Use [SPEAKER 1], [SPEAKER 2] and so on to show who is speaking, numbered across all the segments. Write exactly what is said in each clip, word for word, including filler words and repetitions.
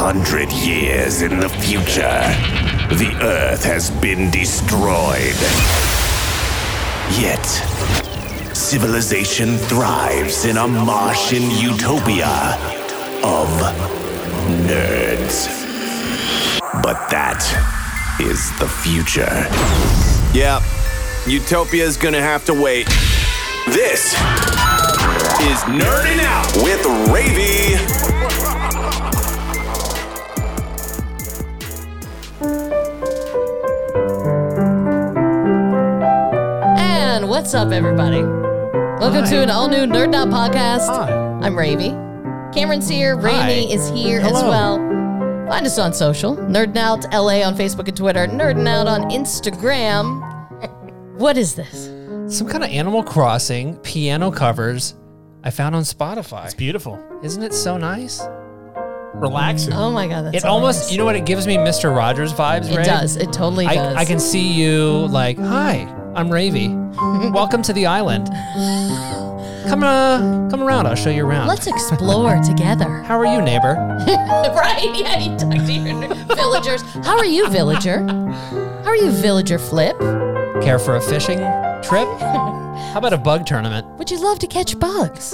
[SPEAKER 1] hundred years in the future, the Earth has been destroyed. Yet, civilization thrives in a Martian utopia of nerds. But that is the future.
[SPEAKER 2] Yeah, Utopia's gonna have to wait.
[SPEAKER 1] This is Nerding Out with Ravy.
[SPEAKER 3] And what's up, everybody? Welcome
[SPEAKER 4] Hi.
[SPEAKER 3] to an all-new Nerd Out podcast.
[SPEAKER 4] Hi.
[SPEAKER 3] I'm Ravy. Cameron's here. Rainey is here as
[SPEAKER 4] Hello.
[SPEAKER 3] well. Find us on social. Nerding Out L A on Facebook and Twitter. Nerding Out on Instagram. What is this?
[SPEAKER 5] Some kind of Animal Crossing piano covers I found on Spotify.
[SPEAKER 4] It's beautiful.
[SPEAKER 5] Isn't it so nice?
[SPEAKER 4] Relaxing.
[SPEAKER 3] Oh my god, that's
[SPEAKER 5] It
[SPEAKER 3] so
[SPEAKER 5] almost,
[SPEAKER 3] nice.
[SPEAKER 5] you know what, it gives me Mister Rogers vibes,
[SPEAKER 3] It
[SPEAKER 5] right?
[SPEAKER 3] does. It totally
[SPEAKER 5] I,
[SPEAKER 3] does.
[SPEAKER 5] I can see you like, hi, I'm Ravy. Welcome to the island. Come uh, come around, I'll show you around.
[SPEAKER 3] Let's explore together.
[SPEAKER 5] How are you, neighbor?
[SPEAKER 3] Right? Yeah, you talk to your villagers. How are you, villager? How are you, villager Flip?
[SPEAKER 5] Care for a fishing trip? How about a bug tournament?
[SPEAKER 3] Would you love to catch bugs?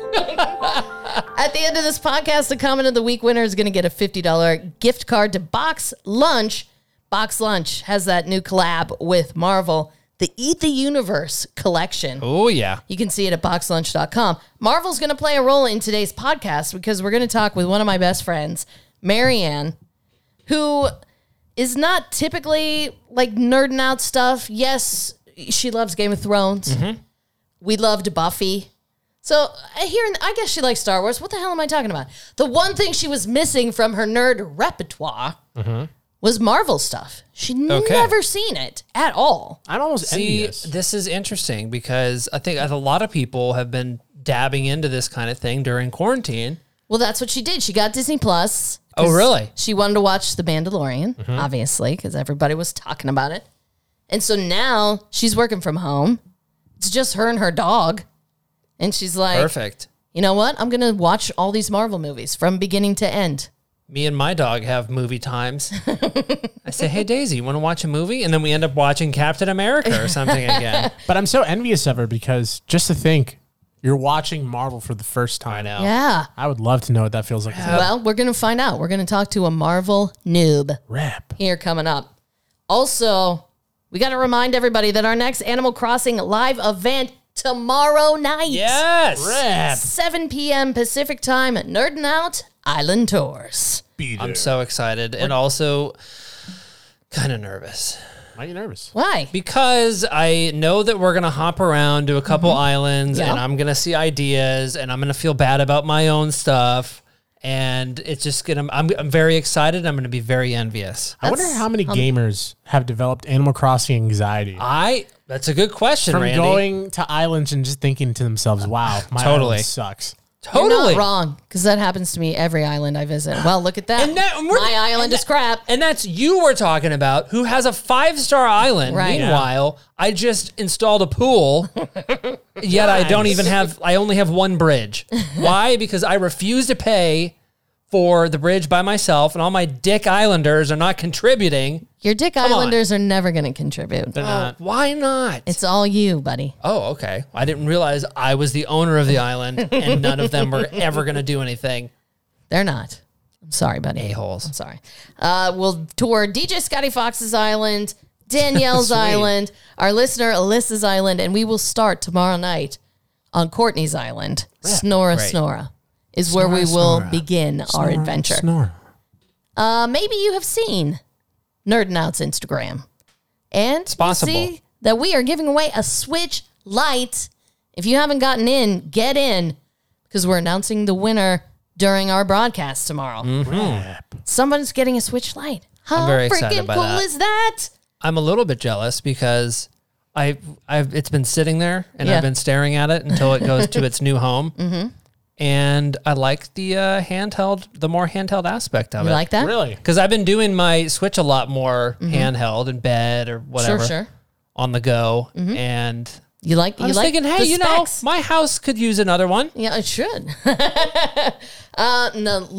[SPEAKER 3] At the end of this podcast, the comment of the week winner is going to get a fifty dollars gift card to Box Lunch. Box Lunch has that new collab with Marvel, the Eat the Universe collection.
[SPEAKER 5] Oh, yeah.
[SPEAKER 3] You can see it at box lunch dot com. Marvel's going to play a role in today's podcast because we're going to talk with one of my best friends, Marianne, who is not typically like nerding out stuff. Yes, she loves Game of Thrones.
[SPEAKER 5] Mm-hmm.
[SPEAKER 3] We loved Buffy. So I hear, I guess she likes Star Wars. What the hell am I talking about? The one thing she was missing from her nerd repertoire was Marvel stuff. She'd
[SPEAKER 5] Okay.
[SPEAKER 3] never seen it at all.
[SPEAKER 4] I'm almost
[SPEAKER 5] See,
[SPEAKER 4] envious.
[SPEAKER 5] this is interesting because I think a lot of people have been dabbing into this kind of thing during quarantine.
[SPEAKER 3] Well, that's what she did. She got Disney Plus.
[SPEAKER 5] Oh,
[SPEAKER 3] 'cause
[SPEAKER 5] really?
[SPEAKER 3] She wanted to watch The Mandalorian,
[SPEAKER 5] Mm-hmm.
[SPEAKER 3] obviously, because everybody was talking about it. And so now she's working from home. It's just her and her dog. And she's like,
[SPEAKER 5] Perfect.
[SPEAKER 3] you know what? I'm going to watch all these Marvel movies from beginning to end.
[SPEAKER 5] Me and my dog have movie times. I say, hey, Daisy, you want to watch a movie? And then we end up watching Captain America or something again.
[SPEAKER 4] But I'm so envious of her because just to think, you're watching Marvel for the first time.
[SPEAKER 5] I know.
[SPEAKER 3] Yeah.
[SPEAKER 4] I would love to know what that feels like.
[SPEAKER 3] Well, we're going to find out. We're going to talk to a Marvel noob
[SPEAKER 4] Rap.
[SPEAKER 3] here coming up. Also, we got to remind everybody that our next Animal Crossing live event tomorrow night.
[SPEAKER 5] Yes.
[SPEAKER 4] Rap.
[SPEAKER 3] seven p.m. Pacific time, Nerdin' Out Island Tours.
[SPEAKER 5] I'm so excited and also kind of nervous
[SPEAKER 4] Why are you nervous?
[SPEAKER 3] Why?
[SPEAKER 5] because I know that we're going to hop around to a couple islands
[SPEAKER 3] Yeah.
[SPEAKER 5] and I'm going to see ideas and I'm going to feel bad about my own stuff. And it's just going to, I'm, I'm very excited. I'm going to be very envious.
[SPEAKER 4] I wonder
[SPEAKER 3] That's-
[SPEAKER 4] how many gamers have developed Animal Crossing anxiety
[SPEAKER 5] I, that's a good question,
[SPEAKER 4] from
[SPEAKER 5] Randy.
[SPEAKER 4] going to islands and just thinking to themselves, wow, my
[SPEAKER 5] Totally.
[SPEAKER 4] island sucks.
[SPEAKER 3] You're
[SPEAKER 5] Totally.
[SPEAKER 3] not wrong, because that happens to me every island I visit. Well, look at that.
[SPEAKER 5] And that- we're-
[SPEAKER 3] My island
[SPEAKER 5] and
[SPEAKER 3] is crap.
[SPEAKER 5] And that's you we're talking about, who has a five-star island.
[SPEAKER 3] Right.
[SPEAKER 5] Meanwhile, I just installed a pool, yet I don't even have, I only have one bridge. Why? Because I refuse to pay for the bridge by myself, and all my dick islanders are not contributing.
[SPEAKER 3] Your dick
[SPEAKER 5] on.
[SPEAKER 3] islanders are never going to contribute.
[SPEAKER 4] They're not.
[SPEAKER 5] Why not?
[SPEAKER 3] It's all you, buddy.
[SPEAKER 5] oh, okay. I didn't realize I was the owner of the island, and none of them were ever going to do anything.
[SPEAKER 3] They're not. I'm sorry, buddy.
[SPEAKER 5] A-holes.
[SPEAKER 3] I'm sorry. Uh, we'll tour D J Scotty Fox's island, Danielle's island, our listener Alyssa's island, and we will start tomorrow night on Courtney's island. Snora
[SPEAKER 5] Great.
[SPEAKER 3] Snora is where we
[SPEAKER 4] Snora,
[SPEAKER 3] will
[SPEAKER 4] Snora.
[SPEAKER 3] begin our
[SPEAKER 4] Snore,
[SPEAKER 3] adventure.
[SPEAKER 4] Snore.
[SPEAKER 3] Uh, maybe you have seen Nerdin' Out's Instagram. And it's
[SPEAKER 5] possible.
[SPEAKER 3] see that we are giving away a Switch Lite. If you haven't gotten in, get in, because we're announcing the winner during our broadcast tomorrow.
[SPEAKER 4] Rap.
[SPEAKER 3] Someone's getting a Switch Lite. How
[SPEAKER 5] I'm very excited
[SPEAKER 3] freaking
[SPEAKER 5] by
[SPEAKER 3] cool
[SPEAKER 5] that.
[SPEAKER 3] is that?
[SPEAKER 5] I'm a little bit jealous because I, I've it's been sitting there and
[SPEAKER 3] Yeah.
[SPEAKER 5] I've been staring at it until it goes to its new home. Mm-hmm. And I like the uh, handheld, the more handheld aspect of
[SPEAKER 3] You
[SPEAKER 5] it.
[SPEAKER 3] like that?
[SPEAKER 4] Really?
[SPEAKER 5] Because I've been doing my Switch a lot more handheld in bed or whatever,
[SPEAKER 3] Sure, sure.
[SPEAKER 5] on the go. And
[SPEAKER 3] You like
[SPEAKER 5] I
[SPEAKER 3] you
[SPEAKER 5] was
[SPEAKER 3] like
[SPEAKER 5] thinking, hey,
[SPEAKER 3] the
[SPEAKER 5] you
[SPEAKER 3] specs?
[SPEAKER 5] know, my house could use another one.
[SPEAKER 3] Yeah, it should. uh, no, look,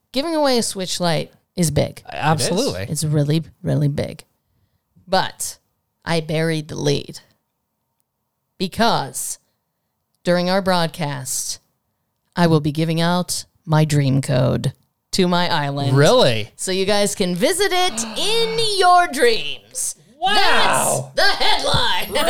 [SPEAKER 3] giving away a Switch Lite is big.
[SPEAKER 5] Absolutely.
[SPEAKER 3] It's really, really big. But I buried the lead because during our broadcast, I will be giving out my dream code to my island.
[SPEAKER 5] Really?
[SPEAKER 3] So you guys can visit it in your dreams.
[SPEAKER 5] Wow.
[SPEAKER 3] That's the headline.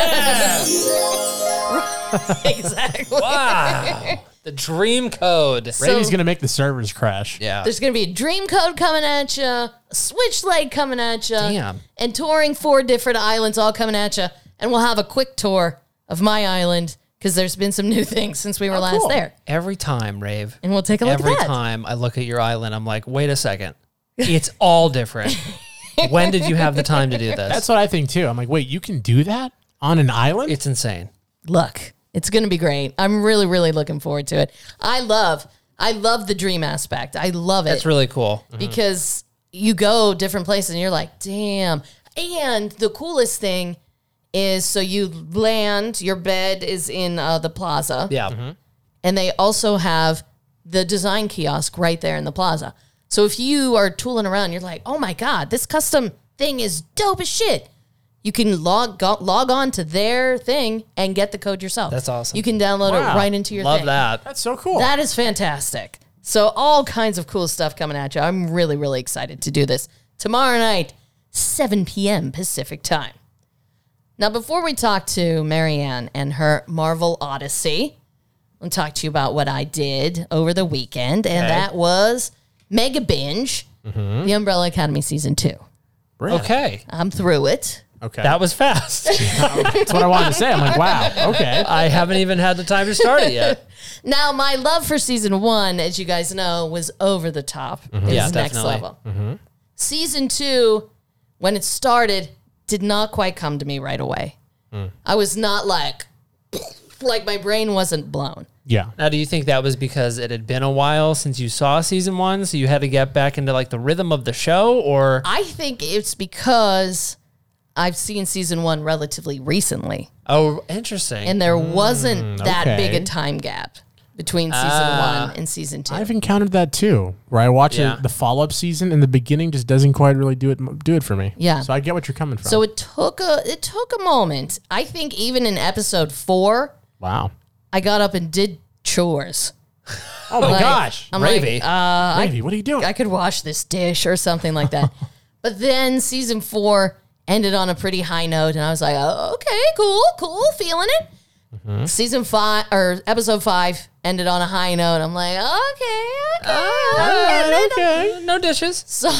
[SPEAKER 3] Exactly.
[SPEAKER 5] Wow. The dream code.
[SPEAKER 4] Brady's
[SPEAKER 3] So-
[SPEAKER 4] going to make the servers crash.
[SPEAKER 5] Yeah.
[SPEAKER 3] There's going to be a dream code coming at you, a Switch Lite coming at you,
[SPEAKER 5] Damn.
[SPEAKER 3] and touring four different islands all coming at you. And we'll have a quick tour of my island because there's been some new things since we were last
[SPEAKER 4] cool.
[SPEAKER 3] there.
[SPEAKER 5] Every time, Rave.
[SPEAKER 3] And we'll take a look
[SPEAKER 5] Every
[SPEAKER 3] at that.
[SPEAKER 5] time I look at your island, I'm like, wait a second. It's all different. When did you have the time to do this?
[SPEAKER 4] That's what I think too. I'm like, wait, you can do that on an island?
[SPEAKER 5] It's insane.
[SPEAKER 3] Look, it's going to be great. I'm really, really looking forward to it. I love, I love the dream aspect. I love it.
[SPEAKER 5] That's really cool.
[SPEAKER 3] because you go different places and you're like, damn. And the coolest thing is, so you land, your bed is in uh, the plaza.
[SPEAKER 5] Yeah.
[SPEAKER 3] And they also have the design kiosk right there in the plaza. So if you are tooling around, you're like, oh my God, this custom thing is dope as shit. You can log go, log on to their thing and get the code yourself.
[SPEAKER 5] That's awesome.
[SPEAKER 3] You can download
[SPEAKER 4] Wow.
[SPEAKER 3] it right into your
[SPEAKER 5] Love
[SPEAKER 3] thing.
[SPEAKER 5] that.
[SPEAKER 4] That's so cool.
[SPEAKER 3] That is fantastic. So all kinds of cool stuff coming at you. I'm really, really excited to do this. Tomorrow night, seven p.m. Pacific time. Now, before we talk to Marianne and her Marvel Odyssey, I'll talk to you about what I did over the weekend, and
[SPEAKER 5] Okay.
[SPEAKER 3] that was Mega Binge,
[SPEAKER 4] Mm-hmm.
[SPEAKER 3] The Umbrella Academy Season two.
[SPEAKER 4] Really?
[SPEAKER 5] Okay.
[SPEAKER 3] I'm through it.
[SPEAKER 4] Okay.
[SPEAKER 5] That was fast.
[SPEAKER 4] That's what I wanted to say. I'm like, wow. Okay.
[SPEAKER 5] I haven't even had the time to start it yet.
[SPEAKER 3] Now, my love for Season one, as you guys know, was over the top. It's
[SPEAKER 5] Yeah,
[SPEAKER 3] next
[SPEAKER 5] definitely.
[SPEAKER 3] level. Season two, when it started, did not quite come to me right away. I was not like, like my brain wasn't blown.
[SPEAKER 4] Yeah.
[SPEAKER 5] Now, do you think that was because it had been a while since you saw season one, so you had to get back into like the rhythm of the show, or
[SPEAKER 3] I think it's because I've seen season one relatively recently,
[SPEAKER 5] oh, interesting.
[SPEAKER 3] and there wasn't that
[SPEAKER 4] okay.
[SPEAKER 3] big a time gap between season
[SPEAKER 5] Ah.
[SPEAKER 3] one and season two.
[SPEAKER 4] I've encountered that too, where I watch
[SPEAKER 5] Yeah.
[SPEAKER 4] it, the follow-up season and the beginning just doesn't quite really do it do it for me.
[SPEAKER 3] Yeah.
[SPEAKER 4] So I get what you're coming from.
[SPEAKER 3] so it took a it took a moment. I think even in episode four,
[SPEAKER 4] wow.
[SPEAKER 3] I got up and did chores.
[SPEAKER 4] Oh my
[SPEAKER 3] Like,
[SPEAKER 4] gosh.
[SPEAKER 3] I'm
[SPEAKER 5] Ravy.
[SPEAKER 3] like, uh,
[SPEAKER 4] Ravy, what are you doing?
[SPEAKER 3] I could wash this dish or something like that. But then season four ended on a pretty high note, and I was like, oh, okay, cool, cool, feeling it.
[SPEAKER 4] Mm-hmm.
[SPEAKER 3] Season five or episode five ended on a high note. I'm like, okay, okay, okay.
[SPEAKER 4] okay.
[SPEAKER 5] no dishes.
[SPEAKER 3] So,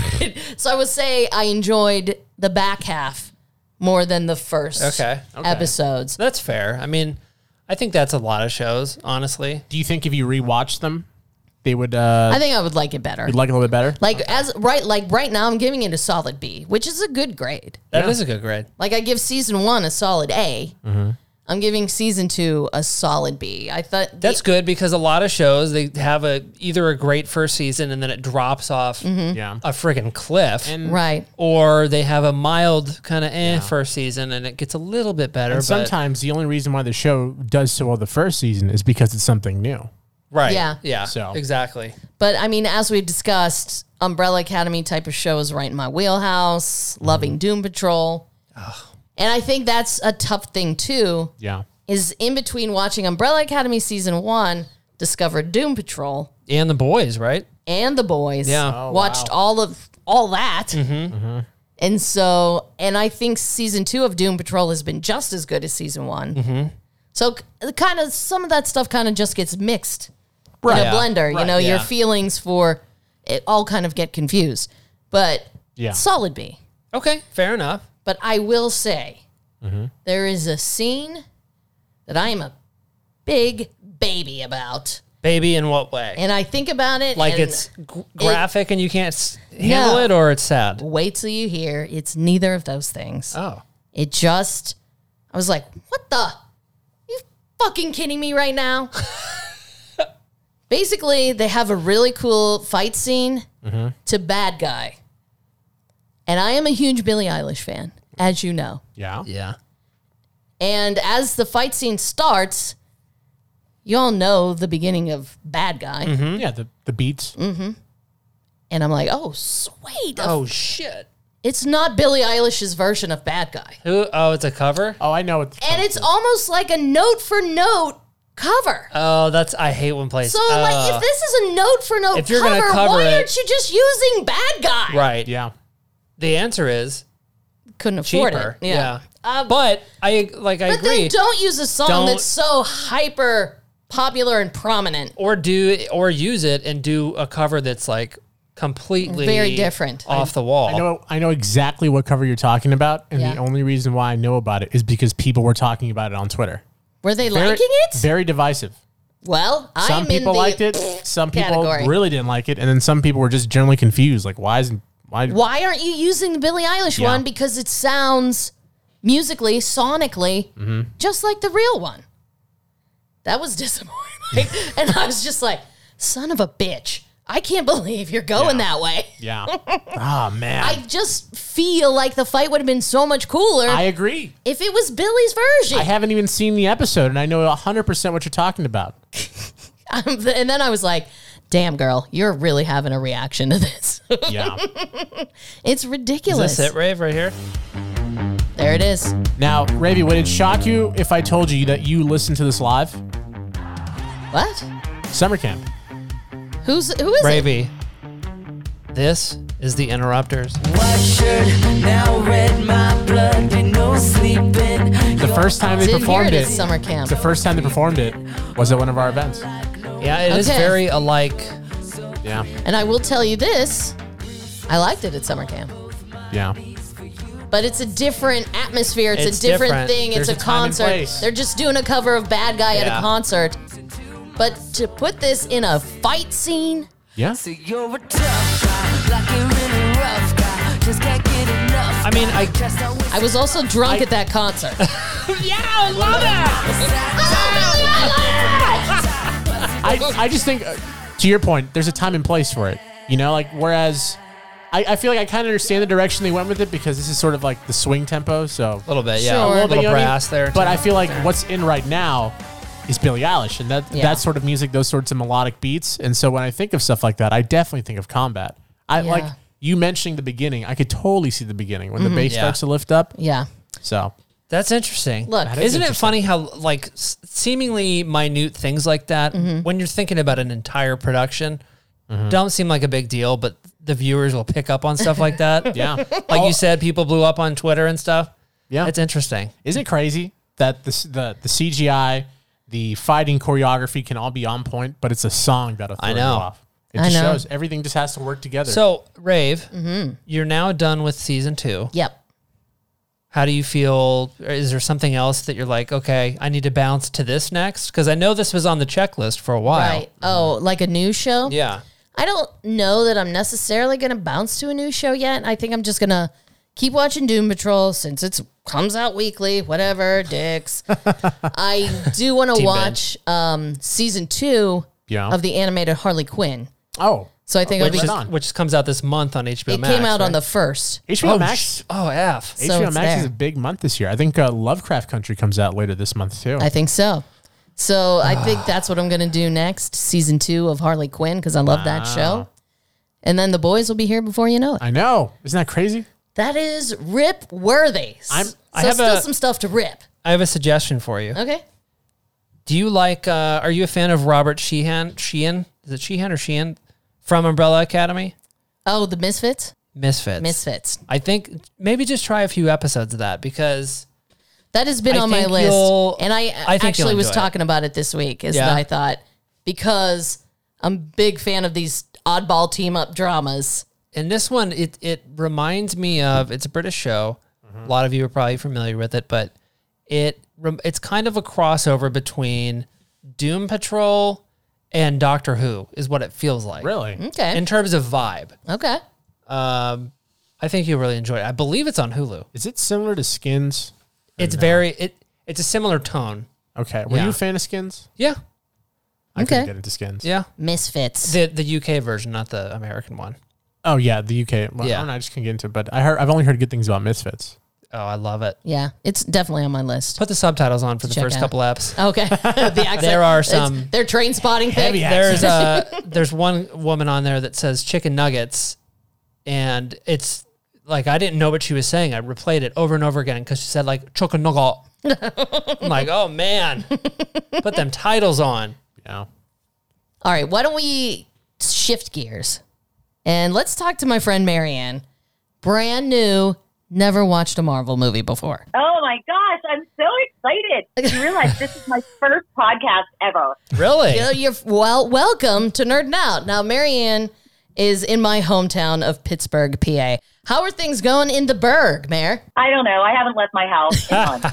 [SPEAKER 3] so I would say I enjoyed the back half more than the first
[SPEAKER 5] Okay. Okay.
[SPEAKER 3] episodes.
[SPEAKER 5] That's fair. I mean, I think that's a lot of shows, honestly.
[SPEAKER 4] Do you think if you rewatch them, they would uh
[SPEAKER 3] I think I would like it better.
[SPEAKER 4] you'd like it a little bit better?
[SPEAKER 3] Like as right, like right now, I'm giving it a solid B, which is a good grade.
[SPEAKER 5] That is a good grade.
[SPEAKER 3] Like I give season one a solid A.
[SPEAKER 5] Mm-hmm.
[SPEAKER 3] I'm giving season two a solid B. I thought the-
[SPEAKER 5] That's good because a lot of shows they have a either a great first season and then it drops off
[SPEAKER 4] Yeah.
[SPEAKER 5] a friggin' cliff,
[SPEAKER 4] And
[SPEAKER 3] right.
[SPEAKER 5] or they have a mild kind of eh first season and it gets a little bit better.
[SPEAKER 4] and
[SPEAKER 5] but,
[SPEAKER 4] sometimes the only reason why the show does so well the first season is because it's something new.
[SPEAKER 5] right,
[SPEAKER 3] Yeah.
[SPEAKER 5] yeah,
[SPEAKER 4] So-
[SPEAKER 5] exactly.
[SPEAKER 3] But I mean, as we've discussed, Umbrella Academy type of show is right in my wheelhouse.
[SPEAKER 5] Mm-hmm.
[SPEAKER 3] Loving Doom Patrol, and I think that's a tough thing too.
[SPEAKER 4] Yeah.
[SPEAKER 3] Is in between watching Umbrella Academy season one, discovered Doom Patrol,
[SPEAKER 5] And the boys, right?
[SPEAKER 3] and The Boys.
[SPEAKER 5] Yeah.
[SPEAKER 4] Oh,
[SPEAKER 3] watched
[SPEAKER 4] wow.
[SPEAKER 3] all of all that.
[SPEAKER 5] Mm-hmm.
[SPEAKER 3] And so, and I think season two of Doom Patrol has been just as good as season one.
[SPEAKER 5] Mm-hmm.
[SPEAKER 3] So, kind of some of that stuff kind of just gets mixed in a
[SPEAKER 5] Yeah.
[SPEAKER 3] blender. You
[SPEAKER 4] Right,
[SPEAKER 3] know, your
[SPEAKER 5] yeah.
[SPEAKER 3] feelings for it all kind of get confused. But
[SPEAKER 4] Yeah.
[SPEAKER 3] solid B.
[SPEAKER 5] Okay, fair enough.
[SPEAKER 3] But I will say,
[SPEAKER 5] Mm-hmm.
[SPEAKER 3] there is a scene that I am a big baby about.
[SPEAKER 5] Baby, in what way?
[SPEAKER 3] And I think about it.
[SPEAKER 5] like
[SPEAKER 3] and
[SPEAKER 5] it's g- graphic and you can't s- handle
[SPEAKER 3] No.
[SPEAKER 5] it, or it's sad.
[SPEAKER 3] wait till you hear. It's neither of those things.
[SPEAKER 5] Oh,
[SPEAKER 3] It just, I was like, what the? You fucking kidding me right now? Basically, they have a really cool fight scene to Bad Guy. And I am a huge Billie Eilish fan, as you know.
[SPEAKER 4] Yeah.
[SPEAKER 5] yeah.
[SPEAKER 3] And as the fight scene starts, you all know the beginning of Bad Guy.
[SPEAKER 4] Yeah, the, the beats.
[SPEAKER 3] And I'm like, oh, sweet.
[SPEAKER 5] Oh shit!
[SPEAKER 3] It's not Billie Eilish's version of Bad Guy.
[SPEAKER 5] Who? Oh, it's a cover.
[SPEAKER 4] Oh, I know what. The
[SPEAKER 3] And it's almost like a note for note cover.
[SPEAKER 5] Oh, that's I hate when places.
[SPEAKER 3] So, like, if this is a note for note
[SPEAKER 5] If you're
[SPEAKER 3] cover,
[SPEAKER 5] gonna cover
[SPEAKER 3] why
[SPEAKER 5] it-
[SPEAKER 3] aren't you just using Bad Guy?
[SPEAKER 5] right,
[SPEAKER 4] yeah.
[SPEAKER 5] the answer is
[SPEAKER 3] Couldn't afford
[SPEAKER 5] cheaper.
[SPEAKER 3] it. Yeah. Um,
[SPEAKER 5] but I like I
[SPEAKER 3] but
[SPEAKER 5] agree.
[SPEAKER 3] then don't use a song
[SPEAKER 5] Don't-
[SPEAKER 3] that's so hyper popular and prominent.
[SPEAKER 5] or do or use it and do a cover that's like completely
[SPEAKER 3] Very different.
[SPEAKER 5] off the wall.
[SPEAKER 4] I know. I know exactly what cover you're talking about, and
[SPEAKER 3] Yeah.
[SPEAKER 4] the only reason why I know about it is because people were talking about it on Twitter.
[SPEAKER 3] Were they
[SPEAKER 4] Very,
[SPEAKER 3] liking it?
[SPEAKER 4] Very divisive.
[SPEAKER 3] Well,
[SPEAKER 4] Some
[SPEAKER 3] I'm
[SPEAKER 4] people
[SPEAKER 3] in the,
[SPEAKER 4] liked it. Some people
[SPEAKER 3] category.
[SPEAKER 4] really didn't like it, and then some people were just generally confused. Like, why is why?
[SPEAKER 3] Why aren't you using the Billie Eilish
[SPEAKER 4] Yeah.
[SPEAKER 3] one? Because it sounds musically, sonically,
[SPEAKER 4] Mm-hmm.
[SPEAKER 3] just like the real one. That was disappointing. And I was just like, son of a bitch. I can't believe you're going
[SPEAKER 4] Yeah.
[SPEAKER 3] that way.
[SPEAKER 4] Yeah. Oh man.
[SPEAKER 3] I just feel like the fight would have been so much cooler
[SPEAKER 4] I agree.
[SPEAKER 3] if it was Billy's version.
[SPEAKER 4] I haven't even seen the episode, and I know one hundred percent what you're talking about.
[SPEAKER 3] Um, and then I was like, damn, girl, you're really having a reaction to this.
[SPEAKER 4] Yeah.
[SPEAKER 3] It's
[SPEAKER 5] Is
[SPEAKER 3] ridiculous.
[SPEAKER 5] this it, Rave, right here?
[SPEAKER 3] There it is.
[SPEAKER 4] Now, Ravi, would it shock you if I told you that you listened to this live?
[SPEAKER 3] What?
[SPEAKER 4] Summer camp.
[SPEAKER 3] Who's who is it?
[SPEAKER 5] Ravey. This is the Interrupters.
[SPEAKER 6] White shirt, now red, my blood, ain't no sleeping.
[SPEAKER 4] The first time they
[SPEAKER 3] Didn't hear
[SPEAKER 4] performed
[SPEAKER 3] it
[SPEAKER 4] it,
[SPEAKER 3] at summer camp.
[SPEAKER 4] the first time they performed it was at one of our events.
[SPEAKER 5] Yeah, it is
[SPEAKER 3] Okay.
[SPEAKER 5] very alike.
[SPEAKER 4] Yeah.
[SPEAKER 3] And I will tell you this, I liked it at summer camp.
[SPEAKER 4] Yeah.
[SPEAKER 3] But it's a different atmosphere. It's,
[SPEAKER 5] It's
[SPEAKER 3] a different,
[SPEAKER 5] different.
[SPEAKER 3] thing.
[SPEAKER 4] There's
[SPEAKER 3] it's a,
[SPEAKER 4] a time and
[SPEAKER 3] concert.
[SPEAKER 4] place.
[SPEAKER 3] They're just doing a cover of Bad Guy at
[SPEAKER 5] Yeah.
[SPEAKER 3] a concert. But to put this in a fight scene,
[SPEAKER 4] Yeah.
[SPEAKER 6] So you're a tough guy, like you're really rough guy, just can't get enough.
[SPEAKER 5] I mean, I
[SPEAKER 6] Just always
[SPEAKER 3] I was also drunk at that concert.
[SPEAKER 4] I, I just think, uh, to your point, there's a time and place for it. You know, like, whereas I, I feel like I kind of understand the direction they went with it because this is sort of like the swing tempo. So
[SPEAKER 5] a little bit, yeah,
[SPEAKER 3] Sure.
[SPEAKER 5] a
[SPEAKER 3] A
[SPEAKER 5] little,
[SPEAKER 3] little
[SPEAKER 4] bit, you know what I mean?
[SPEAKER 5] brass there.
[SPEAKER 4] But
[SPEAKER 5] too.
[SPEAKER 4] I feel like what's in right now is Billie Eilish, and that
[SPEAKER 3] Yeah.
[SPEAKER 4] that sort of music, those sorts of melodic beats. And so when I think of stuff like that, I definitely think of Combat. I
[SPEAKER 3] Yeah.
[SPEAKER 4] like you mentioning the beginning. I could totally see the beginning when the bass
[SPEAKER 5] Yeah.
[SPEAKER 4] starts to lift up.
[SPEAKER 3] Yeah.
[SPEAKER 4] So
[SPEAKER 5] That's interesting.
[SPEAKER 3] Look, That
[SPEAKER 4] is
[SPEAKER 5] isn't it
[SPEAKER 4] interesting.
[SPEAKER 5] funny how like s- seemingly minute things like that,
[SPEAKER 3] Mm-hmm.
[SPEAKER 5] when you're thinking about an entire production, don't seem like a big deal, but the viewers will pick up on stuff like that.
[SPEAKER 4] yeah,
[SPEAKER 5] Like you said, people blew up on Twitter and stuff.
[SPEAKER 4] yeah.
[SPEAKER 5] It's interesting.
[SPEAKER 4] Isn't it crazy that the s- the the C G I, the fighting choreography can all be on point, but it's a song that'll throw
[SPEAKER 5] I
[SPEAKER 4] you
[SPEAKER 5] know.
[SPEAKER 4] off. It
[SPEAKER 3] I
[SPEAKER 4] just
[SPEAKER 3] know.
[SPEAKER 4] shows everything just has to work together.
[SPEAKER 5] So, Rave,
[SPEAKER 3] Mm-hmm.
[SPEAKER 5] you're now done with season two.
[SPEAKER 3] Yep.
[SPEAKER 5] How do you feel? Is there something else that you're like, okay, I need to bounce to this next? Because I know this was on the checklist for a while.
[SPEAKER 3] Right. Oh, like a news show?
[SPEAKER 5] Yeah.
[SPEAKER 3] I don't know that I'm necessarily going to bounce to a new show yet. I think I'm just going to keep watching Doom Patrol since it comes out weekly, whatever, dicks. I do want to
[SPEAKER 5] Team
[SPEAKER 3] watch um, season two
[SPEAKER 4] Yeah.
[SPEAKER 3] of the animated Harley Quinn.
[SPEAKER 4] oh,
[SPEAKER 3] So I think it'll
[SPEAKER 4] Which
[SPEAKER 3] be,
[SPEAKER 4] is on.
[SPEAKER 5] Which comes out this month on H B O
[SPEAKER 3] it
[SPEAKER 5] Max.
[SPEAKER 3] came out on
[SPEAKER 5] right?
[SPEAKER 3] the first.
[SPEAKER 4] H B O
[SPEAKER 5] Oh,
[SPEAKER 4] Max.
[SPEAKER 5] sh- oh, F.
[SPEAKER 3] So
[SPEAKER 4] H B O
[SPEAKER 3] it's
[SPEAKER 4] Max is
[SPEAKER 3] there.
[SPEAKER 4] a big month this year. I think uh, Lovecraft Country comes out later this month too.
[SPEAKER 3] I think so. So I think that's what I'm going to do next, season two of Harley Quinn, because I love that show. And then the boys will be here before you know it.
[SPEAKER 4] I know. Isn't that crazy?
[SPEAKER 3] That is rip worthy.
[SPEAKER 4] I'm-
[SPEAKER 3] So
[SPEAKER 5] I have
[SPEAKER 3] still
[SPEAKER 5] a-
[SPEAKER 3] some stuff to rip.
[SPEAKER 5] I have a suggestion for you.
[SPEAKER 3] Okay.
[SPEAKER 5] Do you like, uh, are you a fan of Robert Sheehan? Sheehan? Is it Sheehan or Sheehan? From Umbrella Academy?
[SPEAKER 3] Oh, the Misfits?
[SPEAKER 5] Misfits.
[SPEAKER 3] Misfits.
[SPEAKER 5] I think maybe just try a few episodes of that because
[SPEAKER 3] That has been
[SPEAKER 5] I
[SPEAKER 3] on my
[SPEAKER 5] think
[SPEAKER 3] list.
[SPEAKER 5] you'll-
[SPEAKER 3] And I,
[SPEAKER 5] I think
[SPEAKER 3] actually
[SPEAKER 5] you'll
[SPEAKER 3] was
[SPEAKER 5] enjoy it.
[SPEAKER 3] talking about it this week, is
[SPEAKER 5] Yeah.
[SPEAKER 3] that I thought, because I'm a big fan of these oddball team up dramas.
[SPEAKER 5] in this one, it it reminds me of, it's a British show. A lot of you are probably familiar with it, but it rem- it's kind of a crossover between Doom Patrol and Doctor Who is what it feels like.
[SPEAKER 4] Really?
[SPEAKER 3] Okay.
[SPEAKER 5] In terms of vibe.
[SPEAKER 3] okay.
[SPEAKER 5] Um, I think you'll really enjoy it. I believe it's on Hulu.
[SPEAKER 4] Is it similar to Skins?
[SPEAKER 5] It's very, it it's a similar tone.
[SPEAKER 4] Okay. Were
[SPEAKER 5] Yeah.
[SPEAKER 4] you a fan of Skins?
[SPEAKER 5] Yeah.
[SPEAKER 4] I
[SPEAKER 3] Okay.
[SPEAKER 4] couldn't get into Skins.
[SPEAKER 5] Yeah.
[SPEAKER 3] Misfits.
[SPEAKER 5] The the U K version, not the American one.
[SPEAKER 4] Oh yeah, the U K. Well,
[SPEAKER 5] Yeah.
[SPEAKER 4] I don't know. I just couldn't get into it, but I heard. I've only heard good things about Misfits.
[SPEAKER 5] Oh, I love it.
[SPEAKER 3] Yeah, it's definitely on my list.
[SPEAKER 5] Put the subtitles on for the
[SPEAKER 3] Check
[SPEAKER 5] first
[SPEAKER 3] out.
[SPEAKER 5] couple eps.
[SPEAKER 3] Okay. The accent.
[SPEAKER 5] There are
[SPEAKER 3] It's-
[SPEAKER 5] some-
[SPEAKER 3] They're train spotting
[SPEAKER 4] Heavy
[SPEAKER 3] thing.
[SPEAKER 4] accent.
[SPEAKER 5] There's uh there's one woman on there that says chicken nuggets, and it's like I didn't know what she was saying. I replayed it over and over again because she said like chicken nugget. I'm like, oh man, put them titles on.
[SPEAKER 4] Yeah.
[SPEAKER 3] All right, why don't we shift gears and let's talk to my friend Marianne. Brand new, never watched a Marvel movie before.
[SPEAKER 7] Oh my gosh, I'm so excited. You realize this is my first podcast ever.
[SPEAKER 5] Really?
[SPEAKER 3] You know, you're well welcome to Nerding Out. Now, Marianne is in my hometown of Pittsburgh, P A. How are things going in the Burgh, Mayor?
[SPEAKER 7] I don't know. I haven't left my house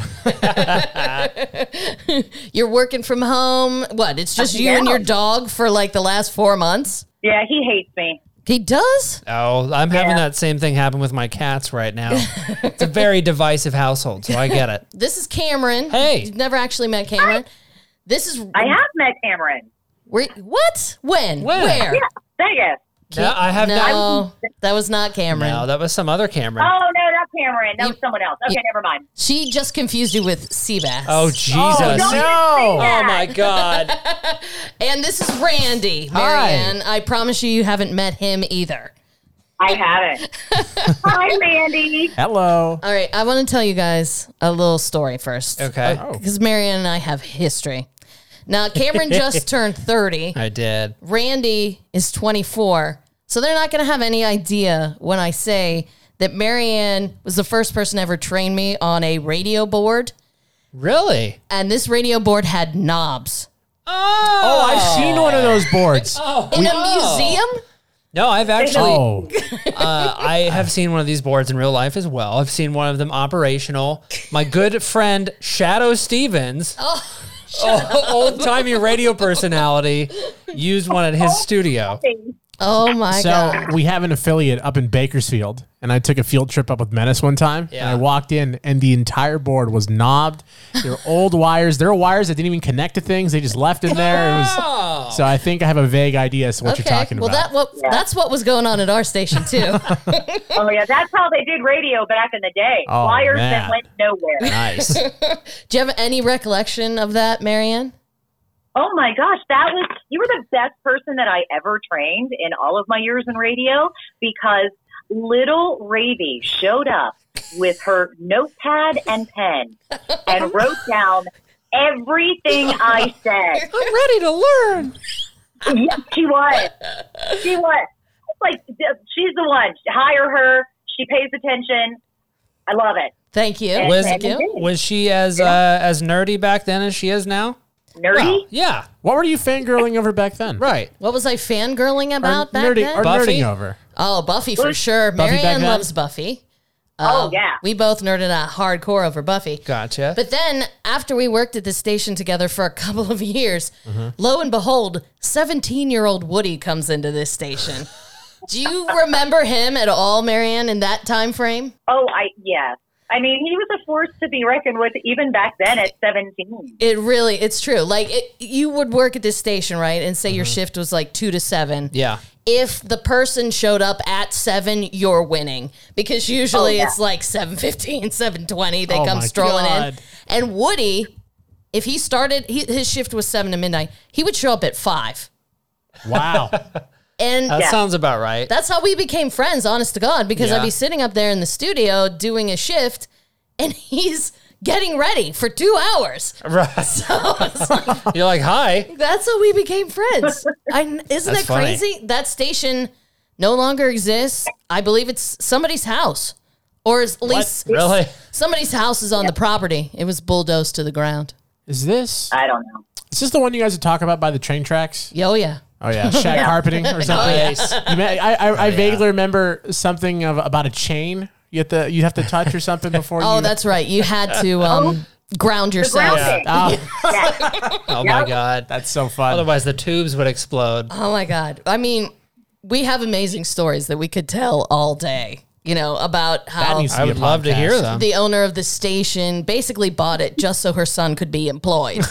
[SPEAKER 7] in months.
[SPEAKER 3] You're working from home. What? It's just you
[SPEAKER 7] Yeah.
[SPEAKER 3] and your dog for like the last four months.
[SPEAKER 7] Yeah, he hates me.
[SPEAKER 3] He does?
[SPEAKER 5] Oh, I'm having
[SPEAKER 7] Yeah.
[SPEAKER 5] that same thing happen with my cats right now. It's a very divisive household, so I get it.
[SPEAKER 3] This is Cameron.
[SPEAKER 5] Hey.
[SPEAKER 3] You've never actually met Cameron. This is
[SPEAKER 7] I have met Cameron.
[SPEAKER 3] Where, what? When?
[SPEAKER 5] When?
[SPEAKER 3] Where?
[SPEAKER 7] Yeah, Vegas.
[SPEAKER 5] No, I have not.
[SPEAKER 3] No, that was not Cameron.
[SPEAKER 5] No, that was some other Cameron.
[SPEAKER 7] Oh, no, not Cameron. That
[SPEAKER 3] You-
[SPEAKER 7] was someone else. Okay,
[SPEAKER 3] you-
[SPEAKER 7] never mind.
[SPEAKER 3] She just confused you with Seabass.
[SPEAKER 5] Oh, Jesus.
[SPEAKER 7] don't even say
[SPEAKER 5] Oh,
[SPEAKER 7] that.
[SPEAKER 5] my God.
[SPEAKER 3] And this is Randy,
[SPEAKER 4] Hi.
[SPEAKER 3] Marianne. I promise you, you haven't met him either.
[SPEAKER 7] I haven't. Hi, Randy.
[SPEAKER 4] Hello.
[SPEAKER 3] All right, I want to tell you guys a little story first.
[SPEAKER 5] Okay.
[SPEAKER 4] Oh.
[SPEAKER 3] Because Marianne and I have history. Now, Cameron just turned thirty.
[SPEAKER 5] I did.
[SPEAKER 3] Randy is twenty-four. So they're not going to have any idea when I say that Marianne was the first person to ever train me on a radio board.
[SPEAKER 5] Really?
[SPEAKER 3] And this radio board had knobs.
[SPEAKER 4] Oh, I've seen one of those boards.
[SPEAKER 3] In a museum?
[SPEAKER 5] No, I've actually,
[SPEAKER 4] Oh,
[SPEAKER 5] uh, I have seen one of these boards in real life as well. I've seen one of them operational. My good friend Shadow Stevens, oh, old-timey radio personality, used one at his studio.
[SPEAKER 3] Oh my
[SPEAKER 4] so
[SPEAKER 3] God.
[SPEAKER 4] we have an affiliate up in Bakersfield, and I took a field trip up with Menace one time.
[SPEAKER 5] Yeah.
[SPEAKER 4] And I walked in, and the entire board was knobbed. There were old wires. There were wires that didn't even connect to things. They just left in there. It was, so I think I have a vague idea as to what you're talking
[SPEAKER 3] well,
[SPEAKER 4] about.
[SPEAKER 3] that what that's what was going on at our station too.
[SPEAKER 7] Oh, yeah, that's how they did radio back in the day.
[SPEAKER 4] Oh,
[SPEAKER 7] Wires
[SPEAKER 4] man.
[SPEAKER 7] that went nowhere.
[SPEAKER 5] Nice.
[SPEAKER 3] Do you have any recollection of that, Marianne?
[SPEAKER 7] Oh my gosh, that was, you were the best person that I ever trained in all of my years in radio because little Ravy showed up with her notepad and pen and wrote down everything I said.
[SPEAKER 5] I'm ready to learn.
[SPEAKER 7] Yes, she was. She was. Like, she's the one. Hire her. She pays attention. I love it.
[SPEAKER 3] Thank you.
[SPEAKER 7] And-
[SPEAKER 5] Was,
[SPEAKER 3] Thank you.
[SPEAKER 5] was she as uh, as nerdy back then as she is now?
[SPEAKER 7] Nerdy?
[SPEAKER 5] Yeah.
[SPEAKER 4] What were you fangirling over back then?
[SPEAKER 5] Right.
[SPEAKER 3] What was I fangirling
[SPEAKER 4] Or
[SPEAKER 3] about back
[SPEAKER 4] nerdy,
[SPEAKER 3] then?
[SPEAKER 4] or
[SPEAKER 5] Buffy?
[SPEAKER 4] nerding over.
[SPEAKER 3] Oh, Buffy for sure.
[SPEAKER 4] Buffy back
[SPEAKER 3] Marianne
[SPEAKER 4] then?
[SPEAKER 3] loves Buffy.
[SPEAKER 7] Oh, yeah.
[SPEAKER 3] We both nerded out hardcore over Buffy.
[SPEAKER 5] Gotcha.
[SPEAKER 3] But then, after we worked at the station together for a couple of years, lo and behold, seventeen-year-old Woody comes into this station. Do you remember him at all, Marianne, in that time frame?
[SPEAKER 7] Oh, I, yes. I mean, he was a force to be reckoned with even back then at seventeen.
[SPEAKER 3] It really, it's true. Like, it, you would work at this station, right, and say your shift was like two to seven.
[SPEAKER 5] yeah.
[SPEAKER 3] If the person showed up at seven, you're winning because usually
[SPEAKER 7] Oh, yeah.
[SPEAKER 3] it's like seven fifteen, seven twenty. They
[SPEAKER 4] Oh
[SPEAKER 3] come
[SPEAKER 4] my
[SPEAKER 3] strolling in.
[SPEAKER 4] God.
[SPEAKER 3] And Woody, if he started, he, his shift was seven to midnight. He would show up at five,
[SPEAKER 4] Wow.
[SPEAKER 3] and
[SPEAKER 5] That
[SPEAKER 7] Yeah.
[SPEAKER 5] sounds about right.
[SPEAKER 3] that's how we became friends. Honest to God, because I'd
[SPEAKER 5] Yeah.
[SPEAKER 3] be sitting up there in the studio doing a shift, and he's getting ready for two hours.
[SPEAKER 5] Right.
[SPEAKER 3] So it's like,
[SPEAKER 5] You're like, hi.
[SPEAKER 3] that's how we became friends. I, isn't
[SPEAKER 5] That's
[SPEAKER 3] that
[SPEAKER 5] funny.
[SPEAKER 3] crazy? That station no longer exists. I believe it's somebody's house, or at least
[SPEAKER 5] Really?
[SPEAKER 3] somebody's house is on the property. It was bulldozed to the ground.
[SPEAKER 4] Is this
[SPEAKER 7] I don't know.
[SPEAKER 4] is this the one you guys would talk about by the train tracks?
[SPEAKER 3] Yo, yeah.
[SPEAKER 4] Oh yeah, shag carpeting or something.
[SPEAKER 5] Nice.
[SPEAKER 4] You may, I I, I vaguely remember something of about a chain. You have to you have to touch or something before.
[SPEAKER 3] Oh,
[SPEAKER 4] you,
[SPEAKER 3] that's right. You had to um, ground yourself.
[SPEAKER 7] grounding.
[SPEAKER 4] Oh,
[SPEAKER 7] Yeah.
[SPEAKER 5] Oh, my God.
[SPEAKER 4] that's so fun.
[SPEAKER 5] Otherwise, the tubes would explode.
[SPEAKER 3] Oh my God. I mean, we have amazing stories that we could tell all day, you know, about
[SPEAKER 4] That
[SPEAKER 3] how
[SPEAKER 4] needs to
[SPEAKER 5] I
[SPEAKER 4] be a
[SPEAKER 5] would love to
[SPEAKER 4] podcast.
[SPEAKER 5] hear them.
[SPEAKER 3] the owner of the station basically bought it just so her son could be employed.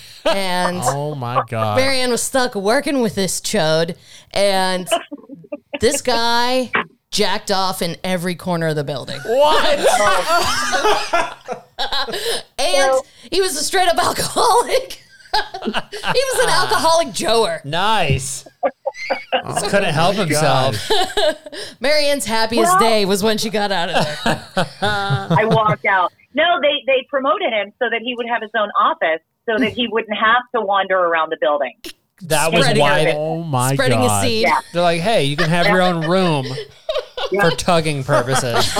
[SPEAKER 3] And
[SPEAKER 4] Oh my god.
[SPEAKER 3] Marianne was stuck working with this chode, and this guy jacked off in every corner of the building.
[SPEAKER 4] What?
[SPEAKER 3] And he was a straight up alcoholic. He was an alcoholic joer.
[SPEAKER 5] Nice. Just couldn't help himself.
[SPEAKER 3] Marianne's happiest
[SPEAKER 7] Well-
[SPEAKER 3] day was when she got out of there.
[SPEAKER 7] I walked out. No, they, they promoted him so that he would have his own office so that he wouldn't have to wander around the building.
[SPEAKER 5] That was
[SPEAKER 3] Spreading
[SPEAKER 5] why
[SPEAKER 3] it.
[SPEAKER 5] they,
[SPEAKER 4] Oh my
[SPEAKER 3] Spreading
[SPEAKER 4] god.
[SPEAKER 3] a seed.
[SPEAKER 7] Yeah.
[SPEAKER 5] they're like, hey, you can have your own room for tugging purposes.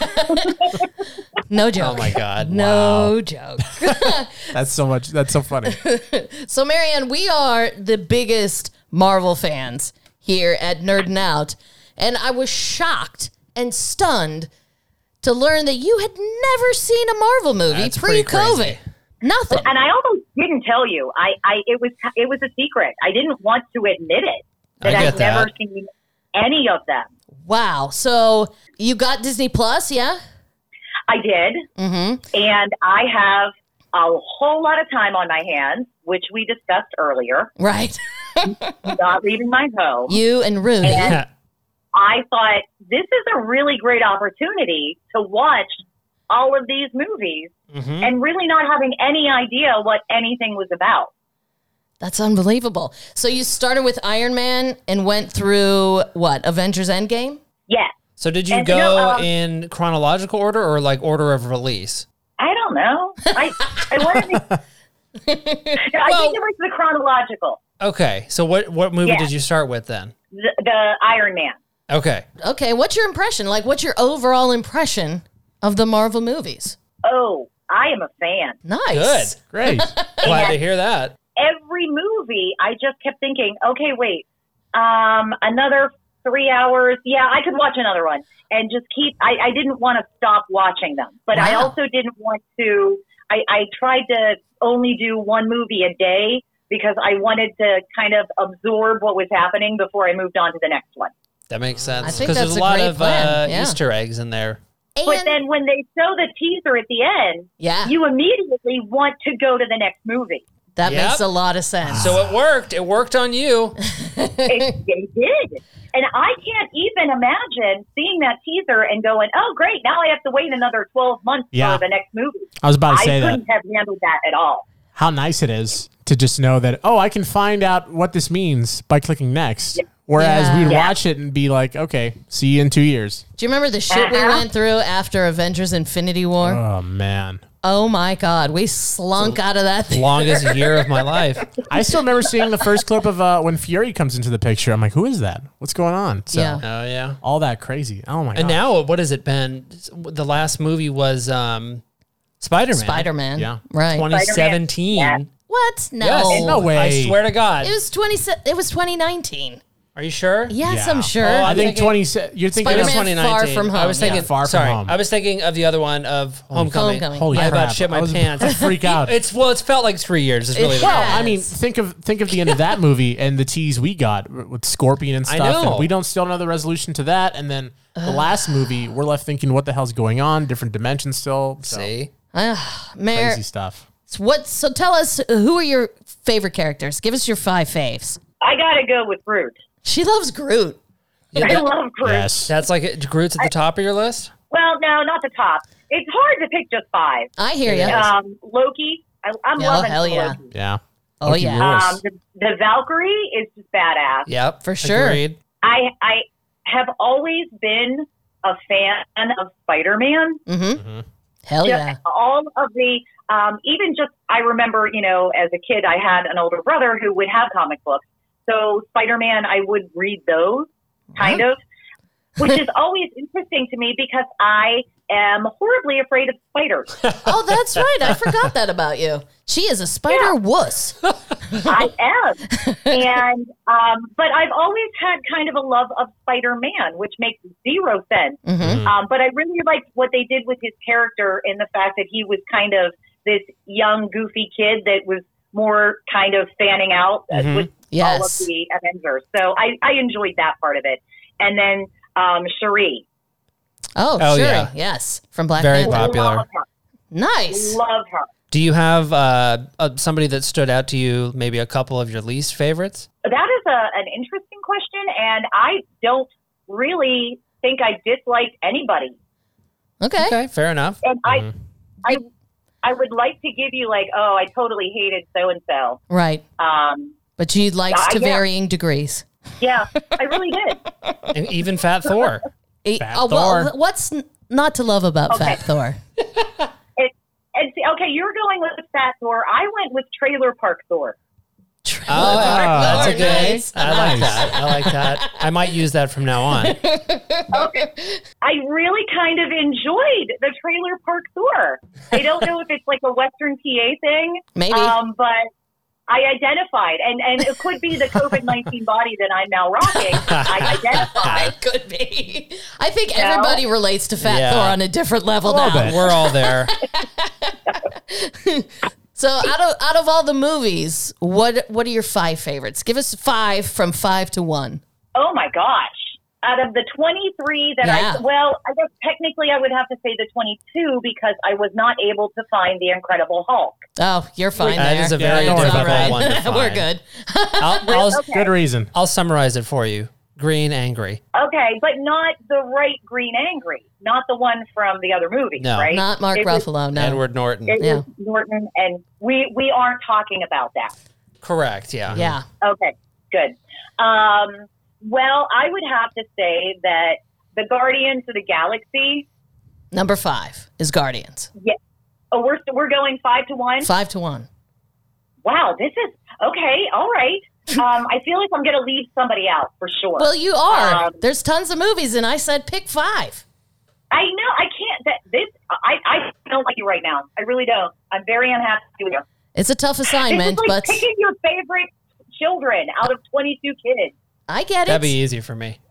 [SPEAKER 3] No joke.
[SPEAKER 5] Oh my God.
[SPEAKER 3] No joke.
[SPEAKER 4] That's so much. That's so funny.
[SPEAKER 3] So, Marianne, we are the biggest Marvel fans here at Nerdin' Out. And I was shocked and stunned to learn that you had never seen a Marvel movie
[SPEAKER 5] That's pretty
[SPEAKER 3] pre-COVID.
[SPEAKER 5] crazy.
[SPEAKER 3] Nothing.
[SPEAKER 7] And I almost didn't tell you. I, I it was it was a secret. I didn't want to admit it that
[SPEAKER 5] I get
[SPEAKER 7] I've never
[SPEAKER 5] that.
[SPEAKER 7] seen any of them.
[SPEAKER 3] Wow. So you got Disney Plus, yeah?
[SPEAKER 7] I did,
[SPEAKER 3] Mm-hmm.
[SPEAKER 7] and I have a whole lot of time on my hands, which we discussed earlier.
[SPEAKER 3] Right.
[SPEAKER 7] Not leaving my home.
[SPEAKER 3] You and Rooney.
[SPEAKER 7] And I thought this is a really great opportunity to watch all of these movies
[SPEAKER 5] Mhm.
[SPEAKER 7] and really not having any idea what anything was about.
[SPEAKER 3] That's unbelievable. So you started with Iron Man and went through what? Avengers Endgame?
[SPEAKER 7] Yes.
[SPEAKER 5] So did you
[SPEAKER 7] And,
[SPEAKER 5] go
[SPEAKER 7] you know, um,
[SPEAKER 5] in chronological order or like order of release?
[SPEAKER 7] I don't know. I, I wanted to, I
[SPEAKER 5] Well-
[SPEAKER 7] think it was the chronological,
[SPEAKER 5] Okay. So what what movie
[SPEAKER 7] Yeah.
[SPEAKER 5] did you start with then?
[SPEAKER 7] the, the Iron Man.
[SPEAKER 5] Okay.
[SPEAKER 3] Okay, what's your impression? Like, what's your overall impression of the Marvel movies?
[SPEAKER 7] Oh, I am a fan.
[SPEAKER 3] Nice.
[SPEAKER 5] Good.
[SPEAKER 4] Great.
[SPEAKER 5] Glad to hear that.
[SPEAKER 7] Every movie, I just kept thinking, okay, wait, um, another three hours. Yeah, I could watch another one and just keep, I, I didn't want to stop watching them, but I
[SPEAKER 3] Wow.
[SPEAKER 7] also didn't want to, I, I tried to only do one movie a day because I wanted to kind of absorb what was happening before I moved on to the next one.
[SPEAKER 5] That makes sense.
[SPEAKER 3] I think
[SPEAKER 5] Because there's
[SPEAKER 3] that's
[SPEAKER 5] a
[SPEAKER 3] a
[SPEAKER 5] lot
[SPEAKER 3] great
[SPEAKER 5] of
[SPEAKER 3] plan,
[SPEAKER 5] uh,
[SPEAKER 3] yeah.
[SPEAKER 5] Easter eggs in there.
[SPEAKER 7] But
[SPEAKER 3] And,
[SPEAKER 7] then when they show the teaser at the end,
[SPEAKER 3] yeah,
[SPEAKER 7] you immediately want to go to the next movie.
[SPEAKER 3] that
[SPEAKER 5] Yep.
[SPEAKER 3] makes a lot of sense.
[SPEAKER 5] So it worked. It worked on you.
[SPEAKER 7] It, they did. And I can't even imagine seeing that teaser and going, oh, great, now I have to wait another twelve months
[SPEAKER 4] Yeah.
[SPEAKER 7] for the next movie.
[SPEAKER 4] I was about to
[SPEAKER 7] I
[SPEAKER 4] say that.
[SPEAKER 7] couldn't have handled that at all.
[SPEAKER 4] How nice it is to just know that, oh, I can find out what this means by clicking next. Whereas
[SPEAKER 3] Yeah.
[SPEAKER 4] we'd
[SPEAKER 7] Yeah.
[SPEAKER 4] watch it and be like, okay, see you in two years.
[SPEAKER 3] Do you remember the shit we
[SPEAKER 7] Uh-huh.
[SPEAKER 3] went through after Avengers Infinity War?
[SPEAKER 4] Oh, man.
[SPEAKER 3] Oh my God, we slunk out of that thing.
[SPEAKER 5] Longest year of my life.
[SPEAKER 4] I still remember seeing the first clip of uh, when Fury comes into the picture. I'm like, who is that? What's going on? So,
[SPEAKER 3] Yeah.
[SPEAKER 5] Oh yeah.
[SPEAKER 4] all that crazy. Oh, my God.
[SPEAKER 5] And now what has it been? The last movie was um, Spider-Man.
[SPEAKER 3] Spider-Man.
[SPEAKER 4] Yeah.
[SPEAKER 3] Right.
[SPEAKER 5] twenty seventeen.
[SPEAKER 7] Yeah.
[SPEAKER 3] What? No.
[SPEAKER 5] Yes.
[SPEAKER 4] No way.
[SPEAKER 5] I swear to God.
[SPEAKER 3] It was twenty. It was twenty nineteen.
[SPEAKER 5] Are you sure?
[SPEAKER 3] Yes,
[SPEAKER 4] Yeah.
[SPEAKER 3] I'm sure.
[SPEAKER 5] Oh,
[SPEAKER 4] I
[SPEAKER 5] I'm
[SPEAKER 4] think
[SPEAKER 5] thinking-
[SPEAKER 4] twenty. se- You're thinking
[SPEAKER 5] It was
[SPEAKER 4] of
[SPEAKER 3] Spider-Man
[SPEAKER 5] twenty nineteen.
[SPEAKER 3] Far From
[SPEAKER 5] I was
[SPEAKER 3] Home,
[SPEAKER 5] thinking.
[SPEAKER 3] yeah.
[SPEAKER 4] Far From
[SPEAKER 5] sorry,
[SPEAKER 4] Home.
[SPEAKER 5] I was thinking of the other one of Homecoming.
[SPEAKER 3] Homecoming.
[SPEAKER 4] Holy
[SPEAKER 5] I
[SPEAKER 4] crap.
[SPEAKER 5] about shit my
[SPEAKER 4] I was-
[SPEAKER 5] pants.
[SPEAKER 4] I freak out.
[SPEAKER 5] It's well, it's felt like three years. Is really
[SPEAKER 3] It
[SPEAKER 5] the
[SPEAKER 3] has.
[SPEAKER 5] problem.
[SPEAKER 4] I mean, think of think of the end of that movie and the tease we got with Scorpion and
[SPEAKER 5] I
[SPEAKER 4] stuff.
[SPEAKER 5] know.
[SPEAKER 4] And we don't still know the resolution to that. And then the last movie, we're left thinking, what the hell's going on? Different dimensions still. So,
[SPEAKER 5] See,
[SPEAKER 3] Mayor,
[SPEAKER 4] crazy stuff.
[SPEAKER 3] what? So tell us, who are your favorite characters? Give us your five faves.
[SPEAKER 7] I got to go with Groot.
[SPEAKER 3] She loves Groot.
[SPEAKER 7] I love Groot.
[SPEAKER 4] Yes.
[SPEAKER 5] that's like it, Groot's at the top of your list.
[SPEAKER 7] Well, no, not the top. It's hard to pick just five.
[SPEAKER 3] I hear you.
[SPEAKER 7] Um, Loki, I, I'm
[SPEAKER 3] Oh,
[SPEAKER 7] loving
[SPEAKER 3] hell yeah.
[SPEAKER 7] Loki.
[SPEAKER 4] Yeah.
[SPEAKER 3] Oh,
[SPEAKER 4] Loki
[SPEAKER 3] yeah.
[SPEAKER 4] rules.
[SPEAKER 7] Um, the, the Valkyrie is just badass.
[SPEAKER 5] Yep,
[SPEAKER 3] For sure.
[SPEAKER 5] Agreed.
[SPEAKER 7] I I have always been a fan of Spider-Man.
[SPEAKER 3] Mm-hmm. Hell
[SPEAKER 7] Just
[SPEAKER 3] yeah.
[SPEAKER 7] all of the, um, even just, I remember, you know, as a kid, I had an older brother who would have comic books. So Spider-Man, I would read those, kind of, which is always interesting to me because I am horribly afraid of spiders.
[SPEAKER 3] Oh, that's right. I forgot that about you. She is a spider
[SPEAKER 7] Yeah.
[SPEAKER 3] wuss.
[SPEAKER 7] I am. And, um, but I've always had kind of a love of Spider-Man, which makes zero sense.
[SPEAKER 3] Mm-hmm.
[SPEAKER 7] Um, but I really liked what they did with his character in the fact that he was kind of this young, goofy kid that was more kind of fanning out uh,
[SPEAKER 5] Mhm.
[SPEAKER 7] with all
[SPEAKER 3] Yes.
[SPEAKER 7] of the Avengers. So I, I enjoyed that part of it. And then um, Cherie.
[SPEAKER 3] Oh,
[SPEAKER 5] Oh,
[SPEAKER 3] sure.
[SPEAKER 5] yeah.
[SPEAKER 3] Yes. From Black
[SPEAKER 5] Very
[SPEAKER 3] Panther.
[SPEAKER 5] popular.
[SPEAKER 7] Love her.
[SPEAKER 3] Nice.
[SPEAKER 7] Love her.
[SPEAKER 5] Do you have uh, uh, somebody that stood out to you? Maybe a couple of your least favorites.
[SPEAKER 7] That is a, an interesting question, and I don't really think I disliked anybody.
[SPEAKER 3] Okay.
[SPEAKER 5] Okay, fair enough.
[SPEAKER 7] And I, I, I would like to give you like, oh, I totally hated so and so.
[SPEAKER 3] Right.
[SPEAKER 7] Um,
[SPEAKER 3] But she likes
[SPEAKER 7] I
[SPEAKER 3] to
[SPEAKER 7] guess.
[SPEAKER 3] varying degrees.
[SPEAKER 7] yeah, I really did.
[SPEAKER 5] And even Fat Thor.
[SPEAKER 3] Eh,
[SPEAKER 4] Fat
[SPEAKER 3] oh, well,
[SPEAKER 4] Thor.
[SPEAKER 3] what's n- not to love about
[SPEAKER 7] Okay.
[SPEAKER 3] Fat Thor?
[SPEAKER 7] It, and see, okay, you're going with Fat Thor. I went with Trailer Park Thor.
[SPEAKER 5] Oh, that's a
[SPEAKER 3] Thor,
[SPEAKER 5] good.
[SPEAKER 3] nice.
[SPEAKER 5] I like
[SPEAKER 4] Nice.
[SPEAKER 5] that. I like that. I might use that from now on.
[SPEAKER 7] I really kind of enjoyed the Trailer Park Thor. I don't know if it's like a Western P A thing.
[SPEAKER 3] Maybe.
[SPEAKER 7] Um, but I identified, and, and it could be the COVID nineteen body that I'm now rocking. I identified.
[SPEAKER 3] Could be. I think
[SPEAKER 7] No.
[SPEAKER 3] everybody relates to Fat
[SPEAKER 5] Yeah.
[SPEAKER 3] Thor on a different level
[SPEAKER 4] little
[SPEAKER 3] now.
[SPEAKER 4] bit.
[SPEAKER 5] We're all there.
[SPEAKER 3] So out of out of all the movies, what what are your five favorites? Give us five from five to one.
[SPEAKER 7] Oh my gosh. Out of the twenty-three that
[SPEAKER 3] Yeah.
[SPEAKER 7] I, well, I guess technically I would have to say the twenty-two because I was not able to find The Incredible Hulk.
[SPEAKER 3] Oh, you're fine
[SPEAKER 5] That
[SPEAKER 3] there.
[SPEAKER 5] is a very
[SPEAKER 4] don't worry about
[SPEAKER 5] difficult
[SPEAKER 4] that.
[SPEAKER 5] one to find.
[SPEAKER 3] We're good.
[SPEAKER 5] I'll, I'll,
[SPEAKER 7] Okay.
[SPEAKER 4] Good reason.
[SPEAKER 5] I'll summarize it for you. Green, angry.
[SPEAKER 7] Okay, but not the right Green Angry, not the one from the other movie,
[SPEAKER 5] No.
[SPEAKER 7] right?
[SPEAKER 3] Not Mark
[SPEAKER 7] It was-
[SPEAKER 3] Ruffalo, no.
[SPEAKER 5] Edward Norton.
[SPEAKER 7] It
[SPEAKER 3] Yeah.
[SPEAKER 7] was Norton, and we we aren't talking about that.
[SPEAKER 5] Correct, yeah.
[SPEAKER 3] Yeah.
[SPEAKER 7] Okay, good. Um, well, I would have to say that the Guardians of the Galaxy.
[SPEAKER 3] Number five is Guardians.
[SPEAKER 7] Yeah. Oh, we're we're going five to one.
[SPEAKER 3] Five to one.
[SPEAKER 7] Wow, this is okay. All right. Um, I feel like I'm going to leave somebody out for sure.
[SPEAKER 3] Well, you are.
[SPEAKER 7] Um,
[SPEAKER 3] There's tons of movies, and I said pick five.
[SPEAKER 7] I know I can't. That this I I don't like you right now. I really don't. I'm very unhappy with you.
[SPEAKER 3] It's a tough
[SPEAKER 7] This
[SPEAKER 3] assignment,
[SPEAKER 7] is like
[SPEAKER 3] but
[SPEAKER 7] picking your favorite children out of twenty-two kids.
[SPEAKER 3] I get
[SPEAKER 5] That'd
[SPEAKER 3] it.
[SPEAKER 5] be easy for me.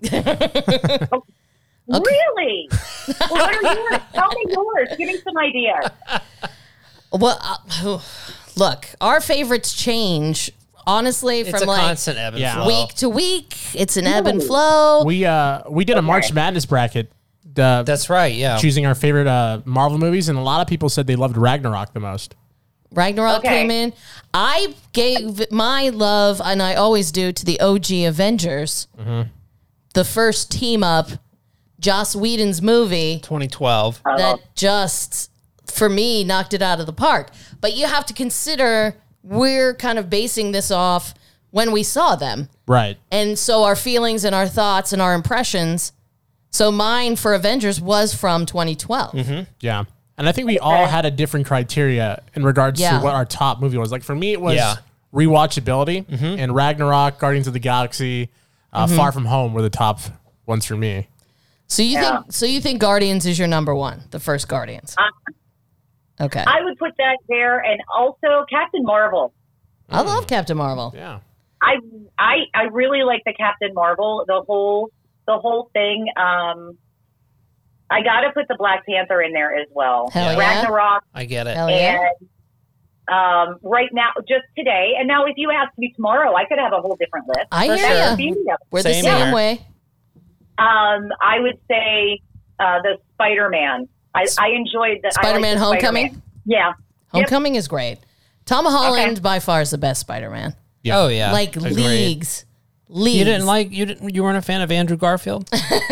[SPEAKER 7] Really? Well, what are yours? Tell me yours. Give me some ideas.
[SPEAKER 3] Well, uh, look, our favorites change, honestly,
[SPEAKER 5] It's
[SPEAKER 3] from
[SPEAKER 5] a
[SPEAKER 3] like
[SPEAKER 5] constant ebb and
[SPEAKER 4] Yeah.
[SPEAKER 5] flow.
[SPEAKER 3] week to week. It's an ebb and flow.
[SPEAKER 4] We uh we did a March Madness bracket, uh,
[SPEAKER 5] That's right, yeah.
[SPEAKER 4] choosing our favorite uh, Marvel movies, and a lot of people said they loved Ragnarok the most.
[SPEAKER 3] Ragnarok
[SPEAKER 7] Okay.
[SPEAKER 3] came in. I gave my love, and I always do, to the O G Avengers. The first team up, Joss Whedon's movie
[SPEAKER 5] twenty twelve.
[SPEAKER 3] that just, for me, knocked it out of the park. But you have to consider we're kind of basing this off when we saw them.
[SPEAKER 4] Right.
[SPEAKER 3] And so our feelings and our thoughts and our impressions. So mine for Avengers was from twenty twelve.
[SPEAKER 4] Yeah. And I think we all had a different criteria in regards
[SPEAKER 3] Yeah.
[SPEAKER 4] to what our top movie was. Like for me, it was
[SPEAKER 5] Yeah.
[SPEAKER 4] rewatchability, and Ragnarok, Guardians of the Galaxy, uh, Far From Home were the top ones for me.
[SPEAKER 3] So you
[SPEAKER 7] Yeah.
[SPEAKER 3] think so you think Guardians is your number one, the first Guardians. Okay.
[SPEAKER 7] I would put that there, and also Captain Marvel.
[SPEAKER 3] I love Captain Marvel.
[SPEAKER 4] Yeah.
[SPEAKER 7] I I I really like the Captain Marvel. The whole the whole thing. Um, I got to put the Black Panther in there as well.
[SPEAKER 3] Hell yeah.
[SPEAKER 7] Ragnarok
[SPEAKER 5] I get it.
[SPEAKER 3] Hell yeah.
[SPEAKER 7] and um, right now, just today. And now, if you asked me tomorrow, I could have a whole different list.
[SPEAKER 3] I
[SPEAKER 5] For
[SPEAKER 3] hear
[SPEAKER 5] sure.
[SPEAKER 3] ya.
[SPEAKER 7] Beauty of it.
[SPEAKER 3] We're the
[SPEAKER 5] Same
[SPEAKER 3] same
[SPEAKER 5] here.
[SPEAKER 3] way.
[SPEAKER 7] Um, I would say uh, the Spider Man. I, I enjoyed the I
[SPEAKER 3] Spider-Man
[SPEAKER 7] like the
[SPEAKER 3] Homecoming?
[SPEAKER 7] Spider-Man. Yeah.
[SPEAKER 3] Homecoming is great. Tom Holland by far is the best Spider-Man.
[SPEAKER 4] Yeah.
[SPEAKER 5] Oh yeah.
[SPEAKER 3] Like
[SPEAKER 5] Agreed.
[SPEAKER 3] leagues. Leagues.
[SPEAKER 5] You didn't like you didn't you weren't a fan of Andrew Garfield?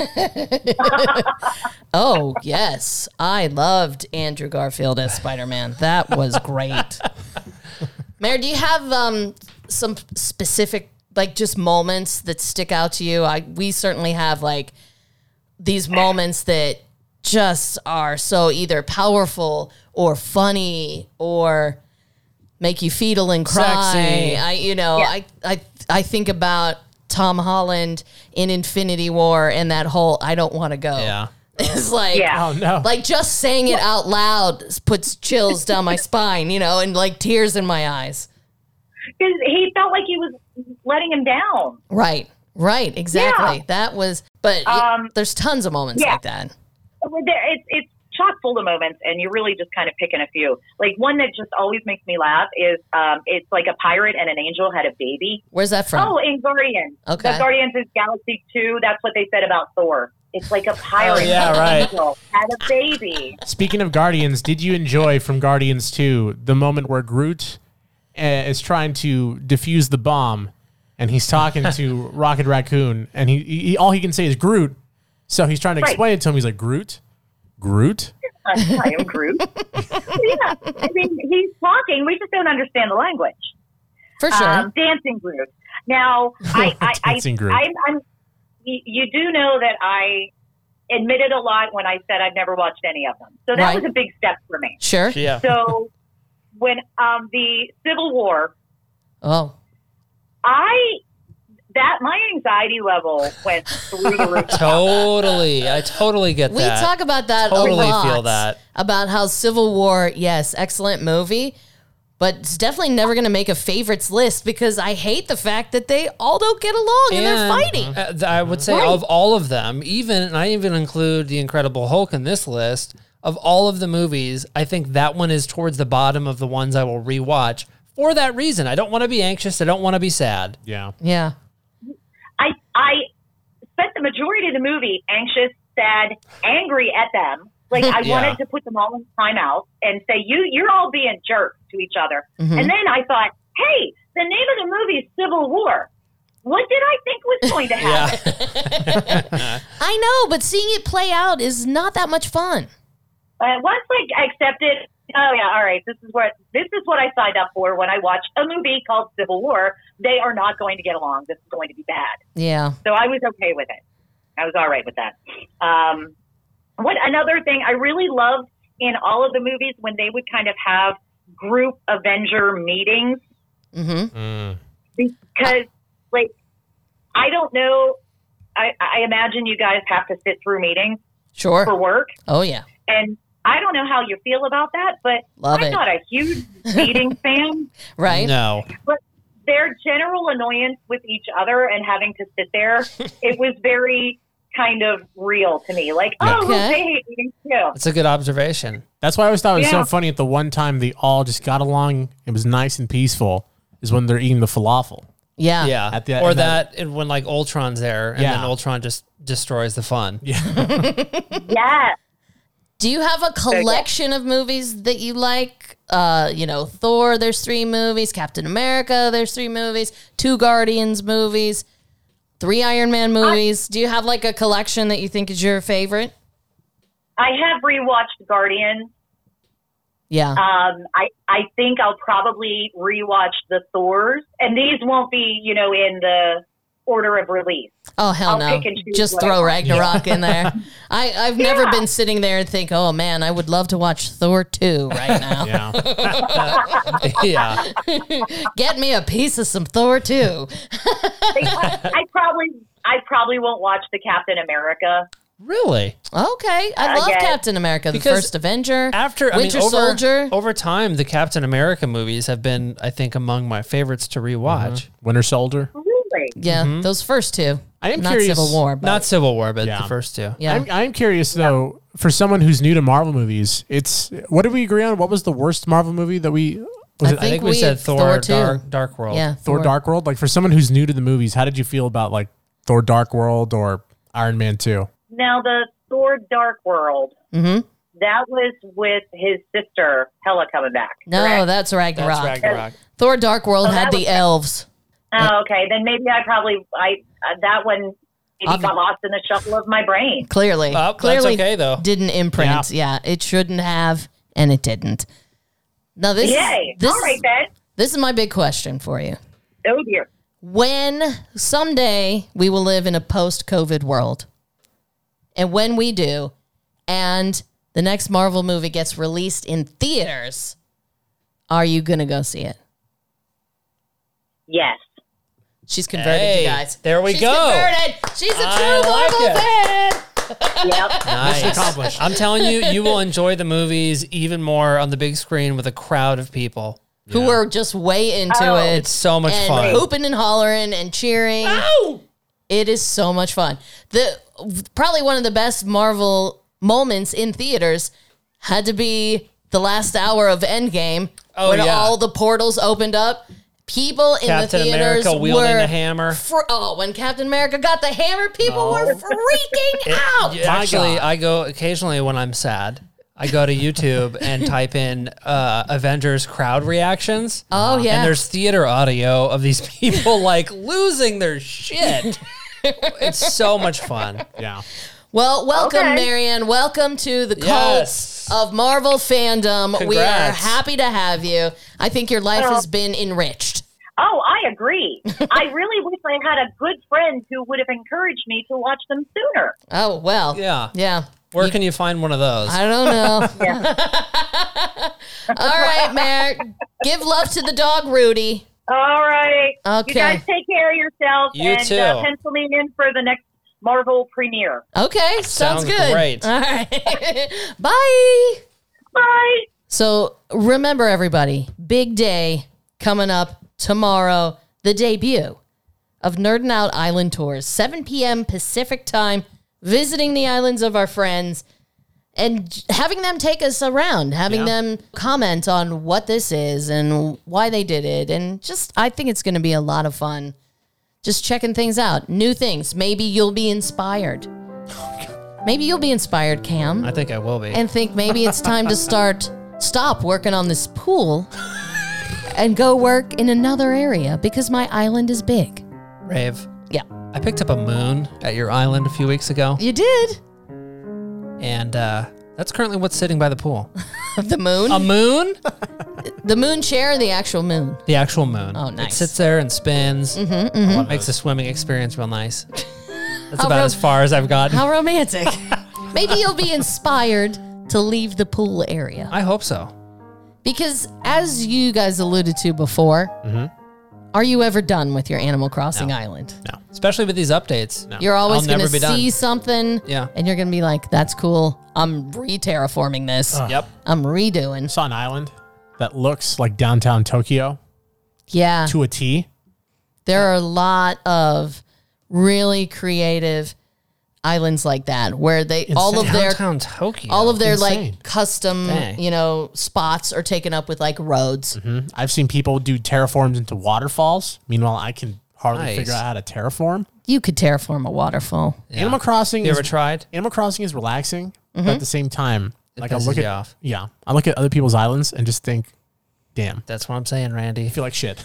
[SPEAKER 3] Oh, yes. I loved Andrew Garfield as Spider-Man. That was great. Mayor, do you have um, some specific, like, just moments that stick out to you? I We certainly have, like, these moments that just are so either powerful or funny or make you fetal and cry.
[SPEAKER 5] Sexy.
[SPEAKER 3] I, you know,
[SPEAKER 7] Yeah.
[SPEAKER 3] I, I, I think about Tom Holland in Infinity War and that whole "I don't want to go."
[SPEAKER 5] Yeah.
[SPEAKER 3] It's like,
[SPEAKER 7] Yeah.
[SPEAKER 4] Oh no.
[SPEAKER 3] like just saying it out loud puts chills down my spine, you know, and like tears in my eyes.
[SPEAKER 7] Because he felt like he was letting him down.
[SPEAKER 3] Right, right, exactly.
[SPEAKER 7] Yeah.
[SPEAKER 3] That was, but y-
[SPEAKER 7] Um,
[SPEAKER 3] there's tons of moments
[SPEAKER 7] yeah.
[SPEAKER 3] like that.
[SPEAKER 7] Well, there- It's, it's chock full of moments, and you're really just kind of picking a few. Like, one that just always makes me laugh is um, it's like a pirate and an angel had a baby.
[SPEAKER 3] Where's that from?
[SPEAKER 7] Oh, in Guardians.
[SPEAKER 3] Okay.
[SPEAKER 7] The Guardians of the Galaxy two, that's what they said about Thor. It's like a pirate
[SPEAKER 5] Oh, yeah,
[SPEAKER 7] and an
[SPEAKER 5] right.
[SPEAKER 7] angel had a baby.
[SPEAKER 4] Speaking of Guardians, did you enjoy from Guardians two the moment where Groot uh, is trying to defuse the bomb, and he's talking to Rocket Raccoon, and he, he all he can say is Groot, So he's trying to
[SPEAKER 7] Right.
[SPEAKER 4] explain it to him. He's like, Groot? Groot?
[SPEAKER 7] I am Groot. Yeah, I mean, he's talking. We just don't understand the language.
[SPEAKER 3] For sure.
[SPEAKER 7] Um, dancing Groot. Now, I, I, I,
[SPEAKER 4] Dancing Groot.
[SPEAKER 7] I'm, I'm, you you do know that I admitted a lot when I said I've never watched any of them. So that
[SPEAKER 3] Right.
[SPEAKER 7] was a big step for me.
[SPEAKER 3] Sure.
[SPEAKER 5] Yeah.
[SPEAKER 7] So when um, the Civil War,
[SPEAKER 3] Oh.
[SPEAKER 7] I that my anxiety level went through the roof.
[SPEAKER 5] Totally. I totally get
[SPEAKER 3] We
[SPEAKER 5] that.
[SPEAKER 3] talk about that
[SPEAKER 5] Totally
[SPEAKER 3] a lot.
[SPEAKER 5] feel that.
[SPEAKER 3] About how Civil War, yes, excellent movie, but it's definitely never going to make a favorites list because I hate the fact that they all don't get along and, they're fighting.
[SPEAKER 5] uh, th- I would say
[SPEAKER 7] Right.
[SPEAKER 5] of all of them, even, and I even include The Incredible Hulk in this list, of all of the movies, I think that one is towards the bottom of the ones I will rewatch for that reason. I don't want to be anxious. I don't want to be sad.
[SPEAKER 4] Yeah.
[SPEAKER 3] Yeah.
[SPEAKER 7] I I spent the majority of the movie anxious, sad, angry at them. Like I
[SPEAKER 5] Yeah.
[SPEAKER 7] wanted to put them all in timeout and say, "You you're all being jerks to each other."
[SPEAKER 3] Mm-hmm.
[SPEAKER 7] And then I thought, "Hey, the name of the movie is Civil War. What did I think was going to happen?"
[SPEAKER 3] I know, but seeing it play out is not that much fun.
[SPEAKER 7] Uh, once I accepted, oh yeah, all right, this is what this is what I signed up for when I watched a movie called Civil War. They are not going to get along. This is going to be bad.
[SPEAKER 3] Yeah.
[SPEAKER 7] So I was okay with it. I was all right with that. Um, what another thing I really loved in all of the movies when they would kind of have group Avenger meetings
[SPEAKER 3] Mm-hmm.
[SPEAKER 7] because, like, I don't know. I, I imagine you guys have to sit through meetings for
[SPEAKER 3] Sure.
[SPEAKER 7] work,
[SPEAKER 3] Oh, yeah.
[SPEAKER 7] and I don't know how you feel about that, but
[SPEAKER 3] Love
[SPEAKER 7] I'm
[SPEAKER 3] it.
[SPEAKER 7] not a huge meeting fan.
[SPEAKER 3] Right?
[SPEAKER 5] No.
[SPEAKER 7] But their general annoyance with each other and having to sit there, it was very kind of real to me. Like, oh, look,
[SPEAKER 3] Okay.
[SPEAKER 7] they hate meetings too.
[SPEAKER 5] That's a good observation.
[SPEAKER 4] That's why I always thought it was
[SPEAKER 7] Yeah.
[SPEAKER 4] so funny at the one time they all just got along. It was nice and peaceful is when they're eating the falafel.
[SPEAKER 3] Yeah.
[SPEAKER 5] Yeah.
[SPEAKER 4] At the-
[SPEAKER 5] or
[SPEAKER 4] in that-
[SPEAKER 5] that, and when like Ultron's there and
[SPEAKER 4] Yeah.
[SPEAKER 5] then Ultron just destroys the fun.
[SPEAKER 4] Yeah.
[SPEAKER 7] Yeah.
[SPEAKER 3] Do you have a collection of movies that you like? Uh, you know, Thor, there's three movies. Captain America, there's three movies. Two Guardians movies. Three Iron Man movies. Do you have like a collection that you think is your favorite?
[SPEAKER 7] I have rewatched Guardians.
[SPEAKER 3] Yeah.
[SPEAKER 7] Um, I, I think I'll probably rewatch the Thors, and these won't be, you know, in the order of release.
[SPEAKER 3] Oh, hell
[SPEAKER 7] I'll
[SPEAKER 3] no.
[SPEAKER 7] pick and choose
[SPEAKER 3] Just
[SPEAKER 7] what I
[SPEAKER 3] throw
[SPEAKER 7] want.
[SPEAKER 3] Ragnarok in there. I, I've never
[SPEAKER 7] Yeah.
[SPEAKER 3] been sitting there and think, oh man, I would love to watch Thor two right now.
[SPEAKER 4] Yeah.
[SPEAKER 5] yeah.
[SPEAKER 3] Get me a piece of some Thor two.
[SPEAKER 7] I, I probably I probably won't watch the Captain America.
[SPEAKER 5] Really?
[SPEAKER 3] Okay. I love
[SPEAKER 7] Again.
[SPEAKER 3] Captain America, the
[SPEAKER 5] Because
[SPEAKER 3] first Avenger.
[SPEAKER 5] After I
[SPEAKER 3] Winter
[SPEAKER 5] mean, over,
[SPEAKER 3] Soldier.
[SPEAKER 5] over time, the Captain America movies have been, I think, among my favorites to rewatch.
[SPEAKER 4] Winter Soldier.
[SPEAKER 7] Really?
[SPEAKER 3] Yeah, those first two.
[SPEAKER 4] I am
[SPEAKER 3] Not
[SPEAKER 4] curious-
[SPEAKER 3] Civil War, but
[SPEAKER 5] Not Civil War, but
[SPEAKER 4] Yeah.
[SPEAKER 5] the first two.
[SPEAKER 3] yeah.
[SPEAKER 4] I'm, I'm curious though, for someone who's new to Marvel movies, it's what did we agree on? What was the worst Marvel movie that we was
[SPEAKER 3] I
[SPEAKER 4] it
[SPEAKER 5] I
[SPEAKER 3] think
[SPEAKER 5] think we,
[SPEAKER 3] we
[SPEAKER 5] said
[SPEAKER 3] had
[SPEAKER 5] Thor,
[SPEAKER 3] Thor two.
[SPEAKER 5] Dark, Dark World.
[SPEAKER 3] yeah,
[SPEAKER 4] Thor Dark World? Like for someone who's new to the movies, how did you feel about like Thor Dark World or Iron Man two?
[SPEAKER 7] Now the Thor Dark World.
[SPEAKER 3] Mm-hmm.
[SPEAKER 7] That was with his sister Hela coming back.
[SPEAKER 3] No,
[SPEAKER 7] correct?
[SPEAKER 3] that's Ragnarok.
[SPEAKER 5] That's Ragnarok.
[SPEAKER 3] Thor Dark World
[SPEAKER 7] Oh,
[SPEAKER 3] had
[SPEAKER 7] that
[SPEAKER 3] the
[SPEAKER 7] was-
[SPEAKER 3] elves.
[SPEAKER 7] Oh, okay. Then maybe I probably I uh, that one maybe
[SPEAKER 3] Obvi-
[SPEAKER 7] got lost in the shuffle of my brain.
[SPEAKER 3] Clearly.
[SPEAKER 5] Oh, that's
[SPEAKER 3] Clearly
[SPEAKER 5] okay, though.
[SPEAKER 3] didn't imprint. Yeah. it shouldn't have, and it didn't. Now this
[SPEAKER 7] Yay!
[SPEAKER 3] this,
[SPEAKER 7] All right then.
[SPEAKER 3] this is my big question for you.
[SPEAKER 7] Oh dear.
[SPEAKER 3] When someday we will live in a post-COVID world, and when we do, and the next Marvel movie gets released in theaters, are you gonna go see it?
[SPEAKER 7] Yes.
[SPEAKER 3] She's converted,
[SPEAKER 5] Hey,
[SPEAKER 3] you guys.
[SPEAKER 5] there we
[SPEAKER 3] She's
[SPEAKER 5] go.
[SPEAKER 3] Converted. She's a
[SPEAKER 5] I
[SPEAKER 3] true
[SPEAKER 5] like
[SPEAKER 3] Marvel
[SPEAKER 5] it.
[SPEAKER 3] fan.
[SPEAKER 7] Yep.
[SPEAKER 5] Nice.
[SPEAKER 4] accomplished.
[SPEAKER 5] I'm telling you, you will enjoy the movies even more on the big screen with a crowd of people.
[SPEAKER 3] Who are just way into
[SPEAKER 7] Oh.
[SPEAKER 3] it.
[SPEAKER 5] It's so much
[SPEAKER 3] and
[SPEAKER 5] fun.
[SPEAKER 3] hooping and hollering and cheering. It is so much fun. The probably one of the best Marvel moments in theaters had to be the last hour of Endgame
[SPEAKER 5] Oh,
[SPEAKER 3] when
[SPEAKER 5] yeah.
[SPEAKER 3] all the portals opened up. People in
[SPEAKER 5] Captain
[SPEAKER 3] the theaters
[SPEAKER 5] America wielding
[SPEAKER 3] were
[SPEAKER 5] the hammer.
[SPEAKER 3] fr- oh, when Captain America got the hammer, people were freaking out.
[SPEAKER 5] You- Actually, I go occasionally when I'm sad. I go to YouTube and type in uh, Avengers crowd reactions.
[SPEAKER 3] Oh, yeah.
[SPEAKER 5] And there's theater audio of these people like losing their shit. It's so much fun.
[SPEAKER 4] Yeah.
[SPEAKER 3] Well, welcome,
[SPEAKER 7] Okay.
[SPEAKER 3] Marianne. Welcome to the cult
[SPEAKER 5] Yes.
[SPEAKER 3] of Marvel fandom. We are
[SPEAKER 5] Congrats.
[SPEAKER 3] happy to have you. I think your life
[SPEAKER 7] Well-
[SPEAKER 3] has been enriched.
[SPEAKER 7] Oh, I agree. I really wish I had a good friend who would have encouraged me to watch them sooner.
[SPEAKER 3] Oh, well.
[SPEAKER 5] Yeah.
[SPEAKER 3] Yeah.
[SPEAKER 5] Where
[SPEAKER 3] You-
[SPEAKER 5] can you find one of those?
[SPEAKER 3] I don't know.
[SPEAKER 7] Yeah.
[SPEAKER 3] All right, Mary. Give love to the dog, Rudy.
[SPEAKER 7] All right.
[SPEAKER 3] Okay.
[SPEAKER 7] You guys take care of yourselves
[SPEAKER 5] You
[SPEAKER 7] and
[SPEAKER 5] too.
[SPEAKER 7] Uh, pencil me in for the next Marvel premiere.
[SPEAKER 3] Okay, sounds,
[SPEAKER 5] Sounds
[SPEAKER 3] good.
[SPEAKER 5] great.
[SPEAKER 3] All right. Bye.
[SPEAKER 7] Bye.
[SPEAKER 3] So remember, everybody, big day coming up tomorrow, the debut of Nerdin' Out Island Tours, seven p.m. Pacific time, visiting the islands of our friends and having them take us around, having
[SPEAKER 4] Yeah.
[SPEAKER 3] them comment on what this is and why they did it. And just, I think it's going to be a lot of fun. Just checking things out, new things. Maybe you'll be inspired. Maybe you'll be inspired, Cam,
[SPEAKER 5] I think I will be.
[SPEAKER 3] and think maybe it's time to start, stop working on this pool and go work in another area because my island is big.
[SPEAKER 5] Rave,
[SPEAKER 3] Yeah.
[SPEAKER 5] I picked up a moon at your island a few weeks ago,
[SPEAKER 3] You did?
[SPEAKER 5] and uh, that's currently what's sitting by the pool.
[SPEAKER 3] The moon?
[SPEAKER 5] A moon?
[SPEAKER 3] the moon chair or the actual moon?
[SPEAKER 5] The actual moon.
[SPEAKER 3] Oh,
[SPEAKER 5] It
[SPEAKER 3] nice.
[SPEAKER 5] sits there and spins.
[SPEAKER 3] Mm-hmm, mm-hmm.
[SPEAKER 5] Makes the swimming experience real nice. That's
[SPEAKER 3] How
[SPEAKER 5] about
[SPEAKER 3] ro-
[SPEAKER 5] as far as I've gotten.
[SPEAKER 3] How romantic. Maybe you'll be inspired to leave the pool area.
[SPEAKER 5] I hope so.
[SPEAKER 3] Because as you guys alluded to before, are you ever done with your Animal Crossing
[SPEAKER 5] No.
[SPEAKER 3] island?
[SPEAKER 5] Especially with these updates.
[SPEAKER 4] No.
[SPEAKER 3] You're always
[SPEAKER 5] I'll
[SPEAKER 3] going to
[SPEAKER 5] never be done.
[SPEAKER 3] see something
[SPEAKER 5] Yeah.
[SPEAKER 3] and you're going to be like, that's cool. I'm re-terraforming this.
[SPEAKER 5] Yep.
[SPEAKER 3] I'm redoing.
[SPEAKER 4] Saw an island that looks like downtown Tokyo
[SPEAKER 3] Yeah.
[SPEAKER 4] to a T.
[SPEAKER 3] There are a lot of really creative islands like that where they all of their
[SPEAKER 5] Downtown Tokyo.
[SPEAKER 3] all of their
[SPEAKER 4] Insane.
[SPEAKER 3] like custom,
[SPEAKER 5] Dang.
[SPEAKER 3] you know, spots are taken up with like roads.
[SPEAKER 4] I've seen people do terraforms into waterfalls. Meanwhile, I can hardly
[SPEAKER 5] Nice.
[SPEAKER 4] figure out how to terraform.
[SPEAKER 3] You could terraform a waterfall.
[SPEAKER 5] Yeah.
[SPEAKER 4] Animal Crossing
[SPEAKER 5] You
[SPEAKER 4] is
[SPEAKER 5] ever tried?
[SPEAKER 4] Animal Crossing is relaxing,
[SPEAKER 3] Mm-hmm.
[SPEAKER 4] but at the same time, like I
[SPEAKER 5] pisses
[SPEAKER 4] look
[SPEAKER 5] you
[SPEAKER 4] at
[SPEAKER 5] off.
[SPEAKER 4] yeah, I look at other people's islands and just think, damn,
[SPEAKER 5] That's what I'm saying, Randy.
[SPEAKER 4] I feel like shit.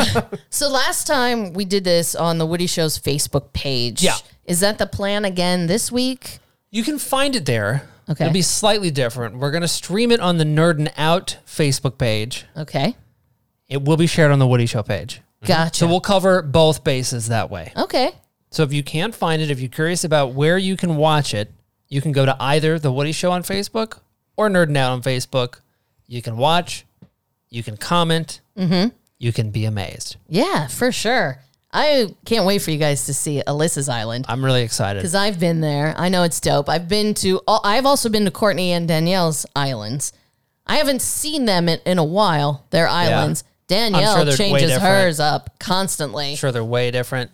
[SPEAKER 3] So last time we did this on the Woody Show's Facebook page.
[SPEAKER 5] Yeah.
[SPEAKER 3] Is that the plan again this week?
[SPEAKER 5] You can find it there.
[SPEAKER 3] Okay.
[SPEAKER 5] It'll be slightly different. We're going to stream it on the Nerdin' Out Facebook page.
[SPEAKER 3] Okay.
[SPEAKER 5] It will be shared on the Woody Show page.
[SPEAKER 3] Gotcha.
[SPEAKER 5] So we'll cover both bases that way.
[SPEAKER 3] okay.
[SPEAKER 5] So if you can't find it, if you're curious about where you can watch it, you can go to either the Woody Show on Facebook or Nerdin' Out on Facebook. You can watch, you can comment,
[SPEAKER 3] Mm-hmm.
[SPEAKER 5] you can be amazed.
[SPEAKER 3] Yeah, for sure. I can't wait for you guys to see Alyssa's Island
[SPEAKER 5] I'm really excited.
[SPEAKER 3] because I've been there. I know it's dope. I've been to. I've also been to Courtney and Danielle's islands. I haven't seen them in, in a while. Their islands. Danielle
[SPEAKER 5] sure they're way
[SPEAKER 3] changes
[SPEAKER 5] different.
[SPEAKER 3] hers up constantly.
[SPEAKER 5] I'm sure they're way different.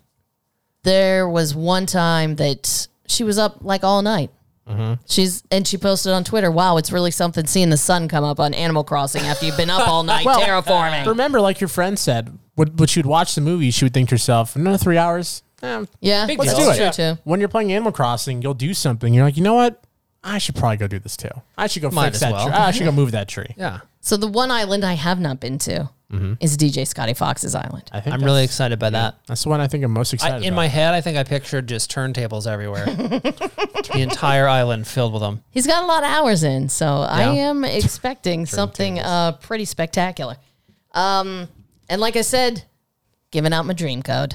[SPEAKER 3] There was one time that she was up like all night. She's and she posted on Twitter, "Wow, it's really something seeing the sun come up on Animal Crossing after you've been up all night
[SPEAKER 4] Well,
[SPEAKER 3] terraforming."
[SPEAKER 4] Remember, like your friend said, when, when she'd watch the movie, she would think to herself, another three hours? Eh,
[SPEAKER 3] Yeah,
[SPEAKER 5] Big
[SPEAKER 3] that's
[SPEAKER 5] deal.
[SPEAKER 4] let's do
[SPEAKER 3] true
[SPEAKER 4] it.
[SPEAKER 3] too.
[SPEAKER 4] When you're playing Animal Crossing, you'll do something. You're like, you know what? I should probably go do this too. I should go
[SPEAKER 5] Might
[SPEAKER 4] fix
[SPEAKER 5] as
[SPEAKER 4] that
[SPEAKER 5] well.
[SPEAKER 4] tree. I should go move that tree.
[SPEAKER 5] Yeah.
[SPEAKER 3] So the one island I have not been to is D J Scotty Fox's island.
[SPEAKER 4] I think
[SPEAKER 5] I'm
[SPEAKER 4] that's-
[SPEAKER 5] really excited by that.
[SPEAKER 4] That's the one I think I'm most
[SPEAKER 5] I,
[SPEAKER 4] excited
[SPEAKER 5] in
[SPEAKER 4] about.
[SPEAKER 5] my head, I think I pictured just turntables everywhere. The entire island filled with them.
[SPEAKER 3] He's got a lot of hours in, so I
[SPEAKER 5] Yeah.
[SPEAKER 3] am expecting something uh, pretty spectacular. Um, and like I said, giving out my dream code.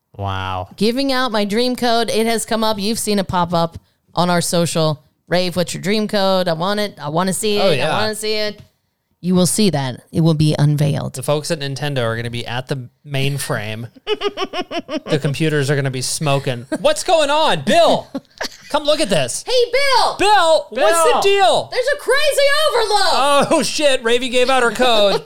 [SPEAKER 4] Wow.
[SPEAKER 3] Giving out my dream code. It has come up. You've seen it pop up on our social. Rave, what's your dream code? I want it. I want to see it.
[SPEAKER 5] Oh, yeah.
[SPEAKER 3] I want to see it. You will see that. It will be unveiled.
[SPEAKER 5] The folks at Nintendo are going to be at the mainframe. The computers are going to be smoking. What's going on? Bill, come look at this.
[SPEAKER 3] Hey, Bill!
[SPEAKER 5] Bill, what's the
[SPEAKER 4] Bill.
[SPEAKER 5] deal?
[SPEAKER 3] There's a crazy overload.
[SPEAKER 5] Oh, shit. Ravy gave out her code.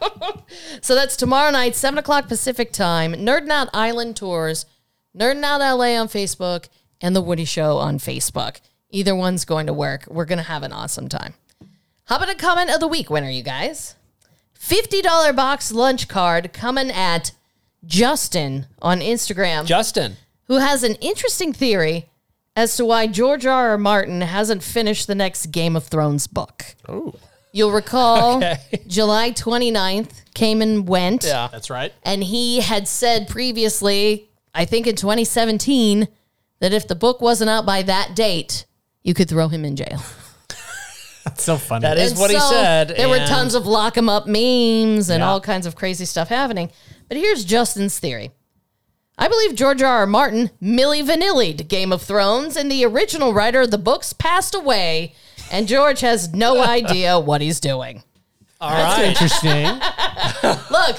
[SPEAKER 3] So that's tomorrow night, seven o'clock Pacific time. Nerdin' Out Island Tours, Nerdin' Out L A on Facebook, and The Woody Show on Facebook. Either one's going to work. We're going to have an awesome time. How about a comment of the week winner, you guys? fifty dollars box lunch card coming at Justin on Instagram,
[SPEAKER 5] Justin.
[SPEAKER 3] who has an interesting theory as to why George R. R. Martin hasn't finished the next Game of Thrones book.
[SPEAKER 4] Oh,
[SPEAKER 3] You'll recall
[SPEAKER 5] Okay.
[SPEAKER 3] July twenty-ninth came and went.
[SPEAKER 5] Yeah.
[SPEAKER 4] that's right.
[SPEAKER 3] And he had said previously, I think in twenty seventeen, that if the book wasn't out by that date, you could throw him in jail.
[SPEAKER 4] That's so funny.
[SPEAKER 5] That is
[SPEAKER 3] And
[SPEAKER 5] what he
[SPEAKER 3] so
[SPEAKER 5] said.
[SPEAKER 3] There were
[SPEAKER 5] and-
[SPEAKER 3] tons of lock 'em up memes and
[SPEAKER 4] Yeah.
[SPEAKER 3] all kinds of crazy stuff happening. But here's Justin's theory. I believe George R. R. Martin Milli Vanilli'd Game of Thrones, and the original writer of the books passed away, and George has no idea what he's doing.
[SPEAKER 5] All right.
[SPEAKER 4] Interesting.
[SPEAKER 3] Look.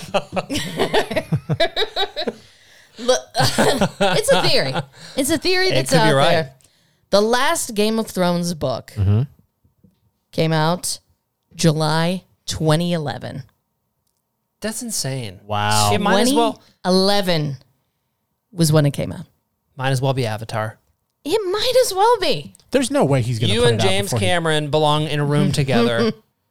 [SPEAKER 3] Look, it's a theory. It's a theory that's
[SPEAKER 5] could be
[SPEAKER 3] out
[SPEAKER 5] right.
[SPEAKER 3] there. The last Game of Thrones book came out July twenty eleven.
[SPEAKER 5] That's insane.
[SPEAKER 4] Wow.
[SPEAKER 5] It might as well.
[SPEAKER 3] twenty eleven was when it came out.
[SPEAKER 5] Might as well be Avatar.
[SPEAKER 3] It might as well be.
[SPEAKER 4] There's no way he's going to
[SPEAKER 5] You
[SPEAKER 4] put
[SPEAKER 5] and
[SPEAKER 4] it out
[SPEAKER 5] James
[SPEAKER 4] before he-
[SPEAKER 5] Cameron belong in a room together,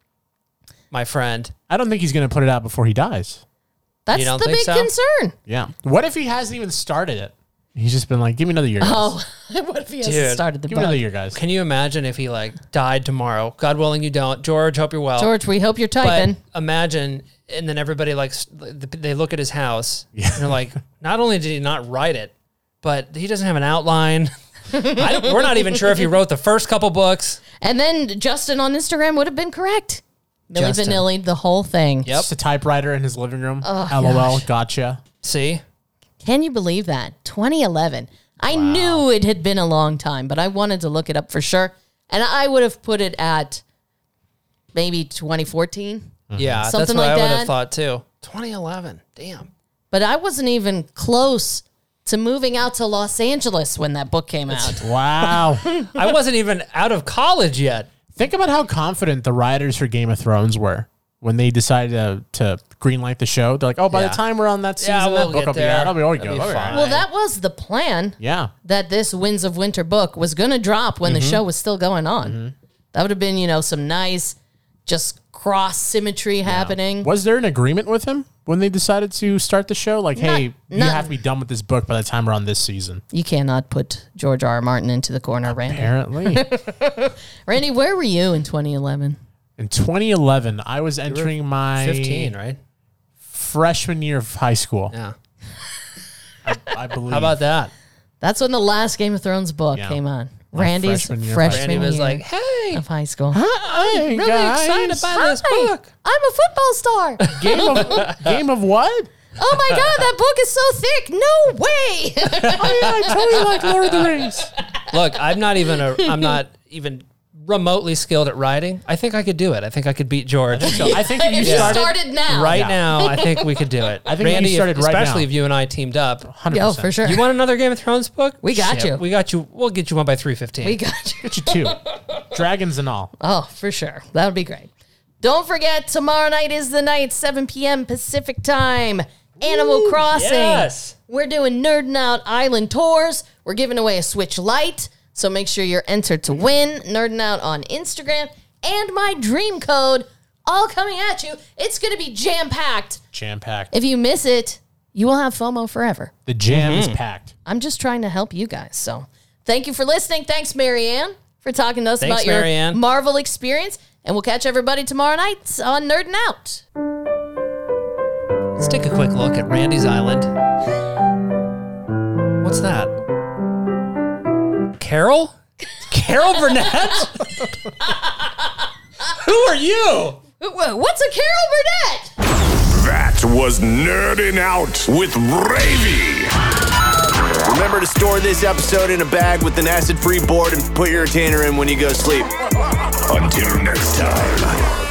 [SPEAKER 5] my friend.
[SPEAKER 4] I don't think he's going to put it out before he dies.
[SPEAKER 3] That's
[SPEAKER 5] You don't
[SPEAKER 3] the
[SPEAKER 5] think
[SPEAKER 3] big
[SPEAKER 5] so?
[SPEAKER 3] concern.
[SPEAKER 4] Yeah. What if he hasn't even started it? He's just been like, give me another year, guys.
[SPEAKER 3] Oh, what if he hasn't
[SPEAKER 5] Dude,
[SPEAKER 3] started the
[SPEAKER 4] Give me another
[SPEAKER 3] book?
[SPEAKER 4] year, guys.
[SPEAKER 5] Can you imagine if he like died tomorrow? God willing, you don't. George, hope you're well.
[SPEAKER 3] George, we hope you're
[SPEAKER 5] but
[SPEAKER 3] typing.
[SPEAKER 5] imagine, and then everybody like s- they look at his house and they're like, not only did he not write it, but he doesn't have an outline. I don't, we're not even sure if he wrote the first couple books.
[SPEAKER 3] And then Justin on Instagram would have been correct. Milli
[SPEAKER 5] Justin.
[SPEAKER 3] Vanilli, the whole thing.
[SPEAKER 5] Yep.
[SPEAKER 4] Just a typewriter in his living room.
[SPEAKER 3] Oh,
[SPEAKER 4] LOL, gotcha.
[SPEAKER 5] See,
[SPEAKER 3] Can you believe that? twenty eleven. I knew it had been a long time, but I wanted to look it up for sure. And I would have put it at maybe twenty fourteen.
[SPEAKER 5] yeah, that's
[SPEAKER 3] Something
[SPEAKER 5] what
[SPEAKER 3] like
[SPEAKER 5] I would
[SPEAKER 3] that.
[SPEAKER 5] have thought too. twenty eleven, damn.
[SPEAKER 3] But I wasn't even close to moving out to Los Angeles when that book came out.
[SPEAKER 4] Wow.
[SPEAKER 5] I wasn't even out of college yet.
[SPEAKER 4] Think about how confident the writers for Game of Thrones were when they decided to, to greenlight the show. They're like, oh, by
[SPEAKER 5] Yeah.
[SPEAKER 4] the time we're on that season,
[SPEAKER 5] Yeah,
[SPEAKER 4] that
[SPEAKER 5] we'll
[SPEAKER 4] book
[SPEAKER 5] get
[SPEAKER 4] will be
[SPEAKER 5] there.
[SPEAKER 4] out. I'll be, oh,
[SPEAKER 5] That'll
[SPEAKER 4] good.
[SPEAKER 5] be
[SPEAKER 4] All right.
[SPEAKER 5] fine.
[SPEAKER 3] Well, that was the plan,
[SPEAKER 4] Yeah.
[SPEAKER 3] that this Winds of Winter book was going to drop when the show was still going on. That would have been, you know, some nice just cross symmetry happening.
[SPEAKER 4] Was there an agreement with him when they decided to start the show? Like,
[SPEAKER 3] Not-
[SPEAKER 4] hey, you
[SPEAKER 3] not-
[SPEAKER 4] have to be done with this book by the time we're on this season.
[SPEAKER 3] You cannot put George R. R. Martin into the corner, Randy.
[SPEAKER 4] Apparently.
[SPEAKER 3] Randy, where were you in twenty eleven?
[SPEAKER 4] In twenty eleven, I was entering my
[SPEAKER 5] Fifteen, right?
[SPEAKER 4] freshman year of high school,
[SPEAKER 5] Yeah.
[SPEAKER 4] I believe.
[SPEAKER 5] How about that?
[SPEAKER 3] That's when the last Game of Thrones book
[SPEAKER 4] Yeah.
[SPEAKER 3] came on.
[SPEAKER 4] My
[SPEAKER 3] Randy's
[SPEAKER 4] freshman
[SPEAKER 3] freshman,
[SPEAKER 4] year of high
[SPEAKER 5] Randy was
[SPEAKER 3] year
[SPEAKER 5] like, "Hey,
[SPEAKER 3] of high school.
[SPEAKER 4] Hey,
[SPEAKER 5] really
[SPEAKER 4] guys.
[SPEAKER 5] excited by this
[SPEAKER 3] Hi,
[SPEAKER 5] book."
[SPEAKER 3] I'm a football star.
[SPEAKER 4] Game of, game of what?
[SPEAKER 3] Oh my God, that book is so thick. No way.
[SPEAKER 4] Oh, yeah, I totally like Lord of the Rings.
[SPEAKER 5] Look, I'm not even a. I'm not even remotely skilled at writing. I think I could do it. I think I could beat George.
[SPEAKER 4] So I think if you
[SPEAKER 3] if you
[SPEAKER 4] started,
[SPEAKER 3] started now.
[SPEAKER 5] Right
[SPEAKER 4] Yeah.
[SPEAKER 5] now, I think we could do it.
[SPEAKER 4] I think if you
[SPEAKER 5] Randy, if-
[SPEAKER 4] started right
[SPEAKER 5] especially
[SPEAKER 4] now.
[SPEAKER 5] if you and I teamed up.
[SPEAKER 4] one hundred percent.
[SPEAKER 3] Yo, for sure.
[SPEAKER 5] You want another Game of Thrones book?
[SPEAKER 3] We got
[SPEAKER 5] Shit,
[SPEAKER 3] you.
[SPEAKER 5] We got you. We'll get you one by three fifteen.
[SPEAKER 3] We got you.
[SPEAKER 4] Get you two. Dragons and all.
[SPEAKER 3] Oh, for sure. That would be great. Don't forget, tomorrow night is the night, seven p.m. Pacific time. Animal Crossing.
[SPEAKER 5] yes.
[SPEAKER 3] We're doing Nerdin' Out Island tours. We're giving away a Switch Lite, so make sure you're entered to win. Nerdin' Out on Instagram. And my dream code, all coming at you. It's going to be jam-packed.
[SPEAKER 4] Jam-packed.
[SPEAKER 3] If you miss it, you will have FOMO forever.
[SPEAKER 4] The jam
[SPEAKER 5] Mm-hmm.
[SPEAKER 4] is packed.
[SPEAKER 3] I'm just trying to help you guys. So thank you for listening. Thanks, Marianne, for talking to us
[SPEAKER 5] Thanks,
[SPEAKER 3] about your
[SPEAKER 5] Marianne.
[SPEAKER 3] Marvel experience. And we'll catch everybody tomorrow night on Nerdin' Out.
[SPEAKER 5] Let's take a quick look at Randy's Island. What's that? Carol? Carol Burnett? Who are you?
[SPEAKER 3] Wh- What's a Carol Burnett?
[SPEAKER 1] That was Nerdin' Out with Ravy.
[SPEAKER 2] Remember to store this episode in a bag with an acid-free board and put your retainer in when you go to sleep.
[SPEAKER 1] Until next time.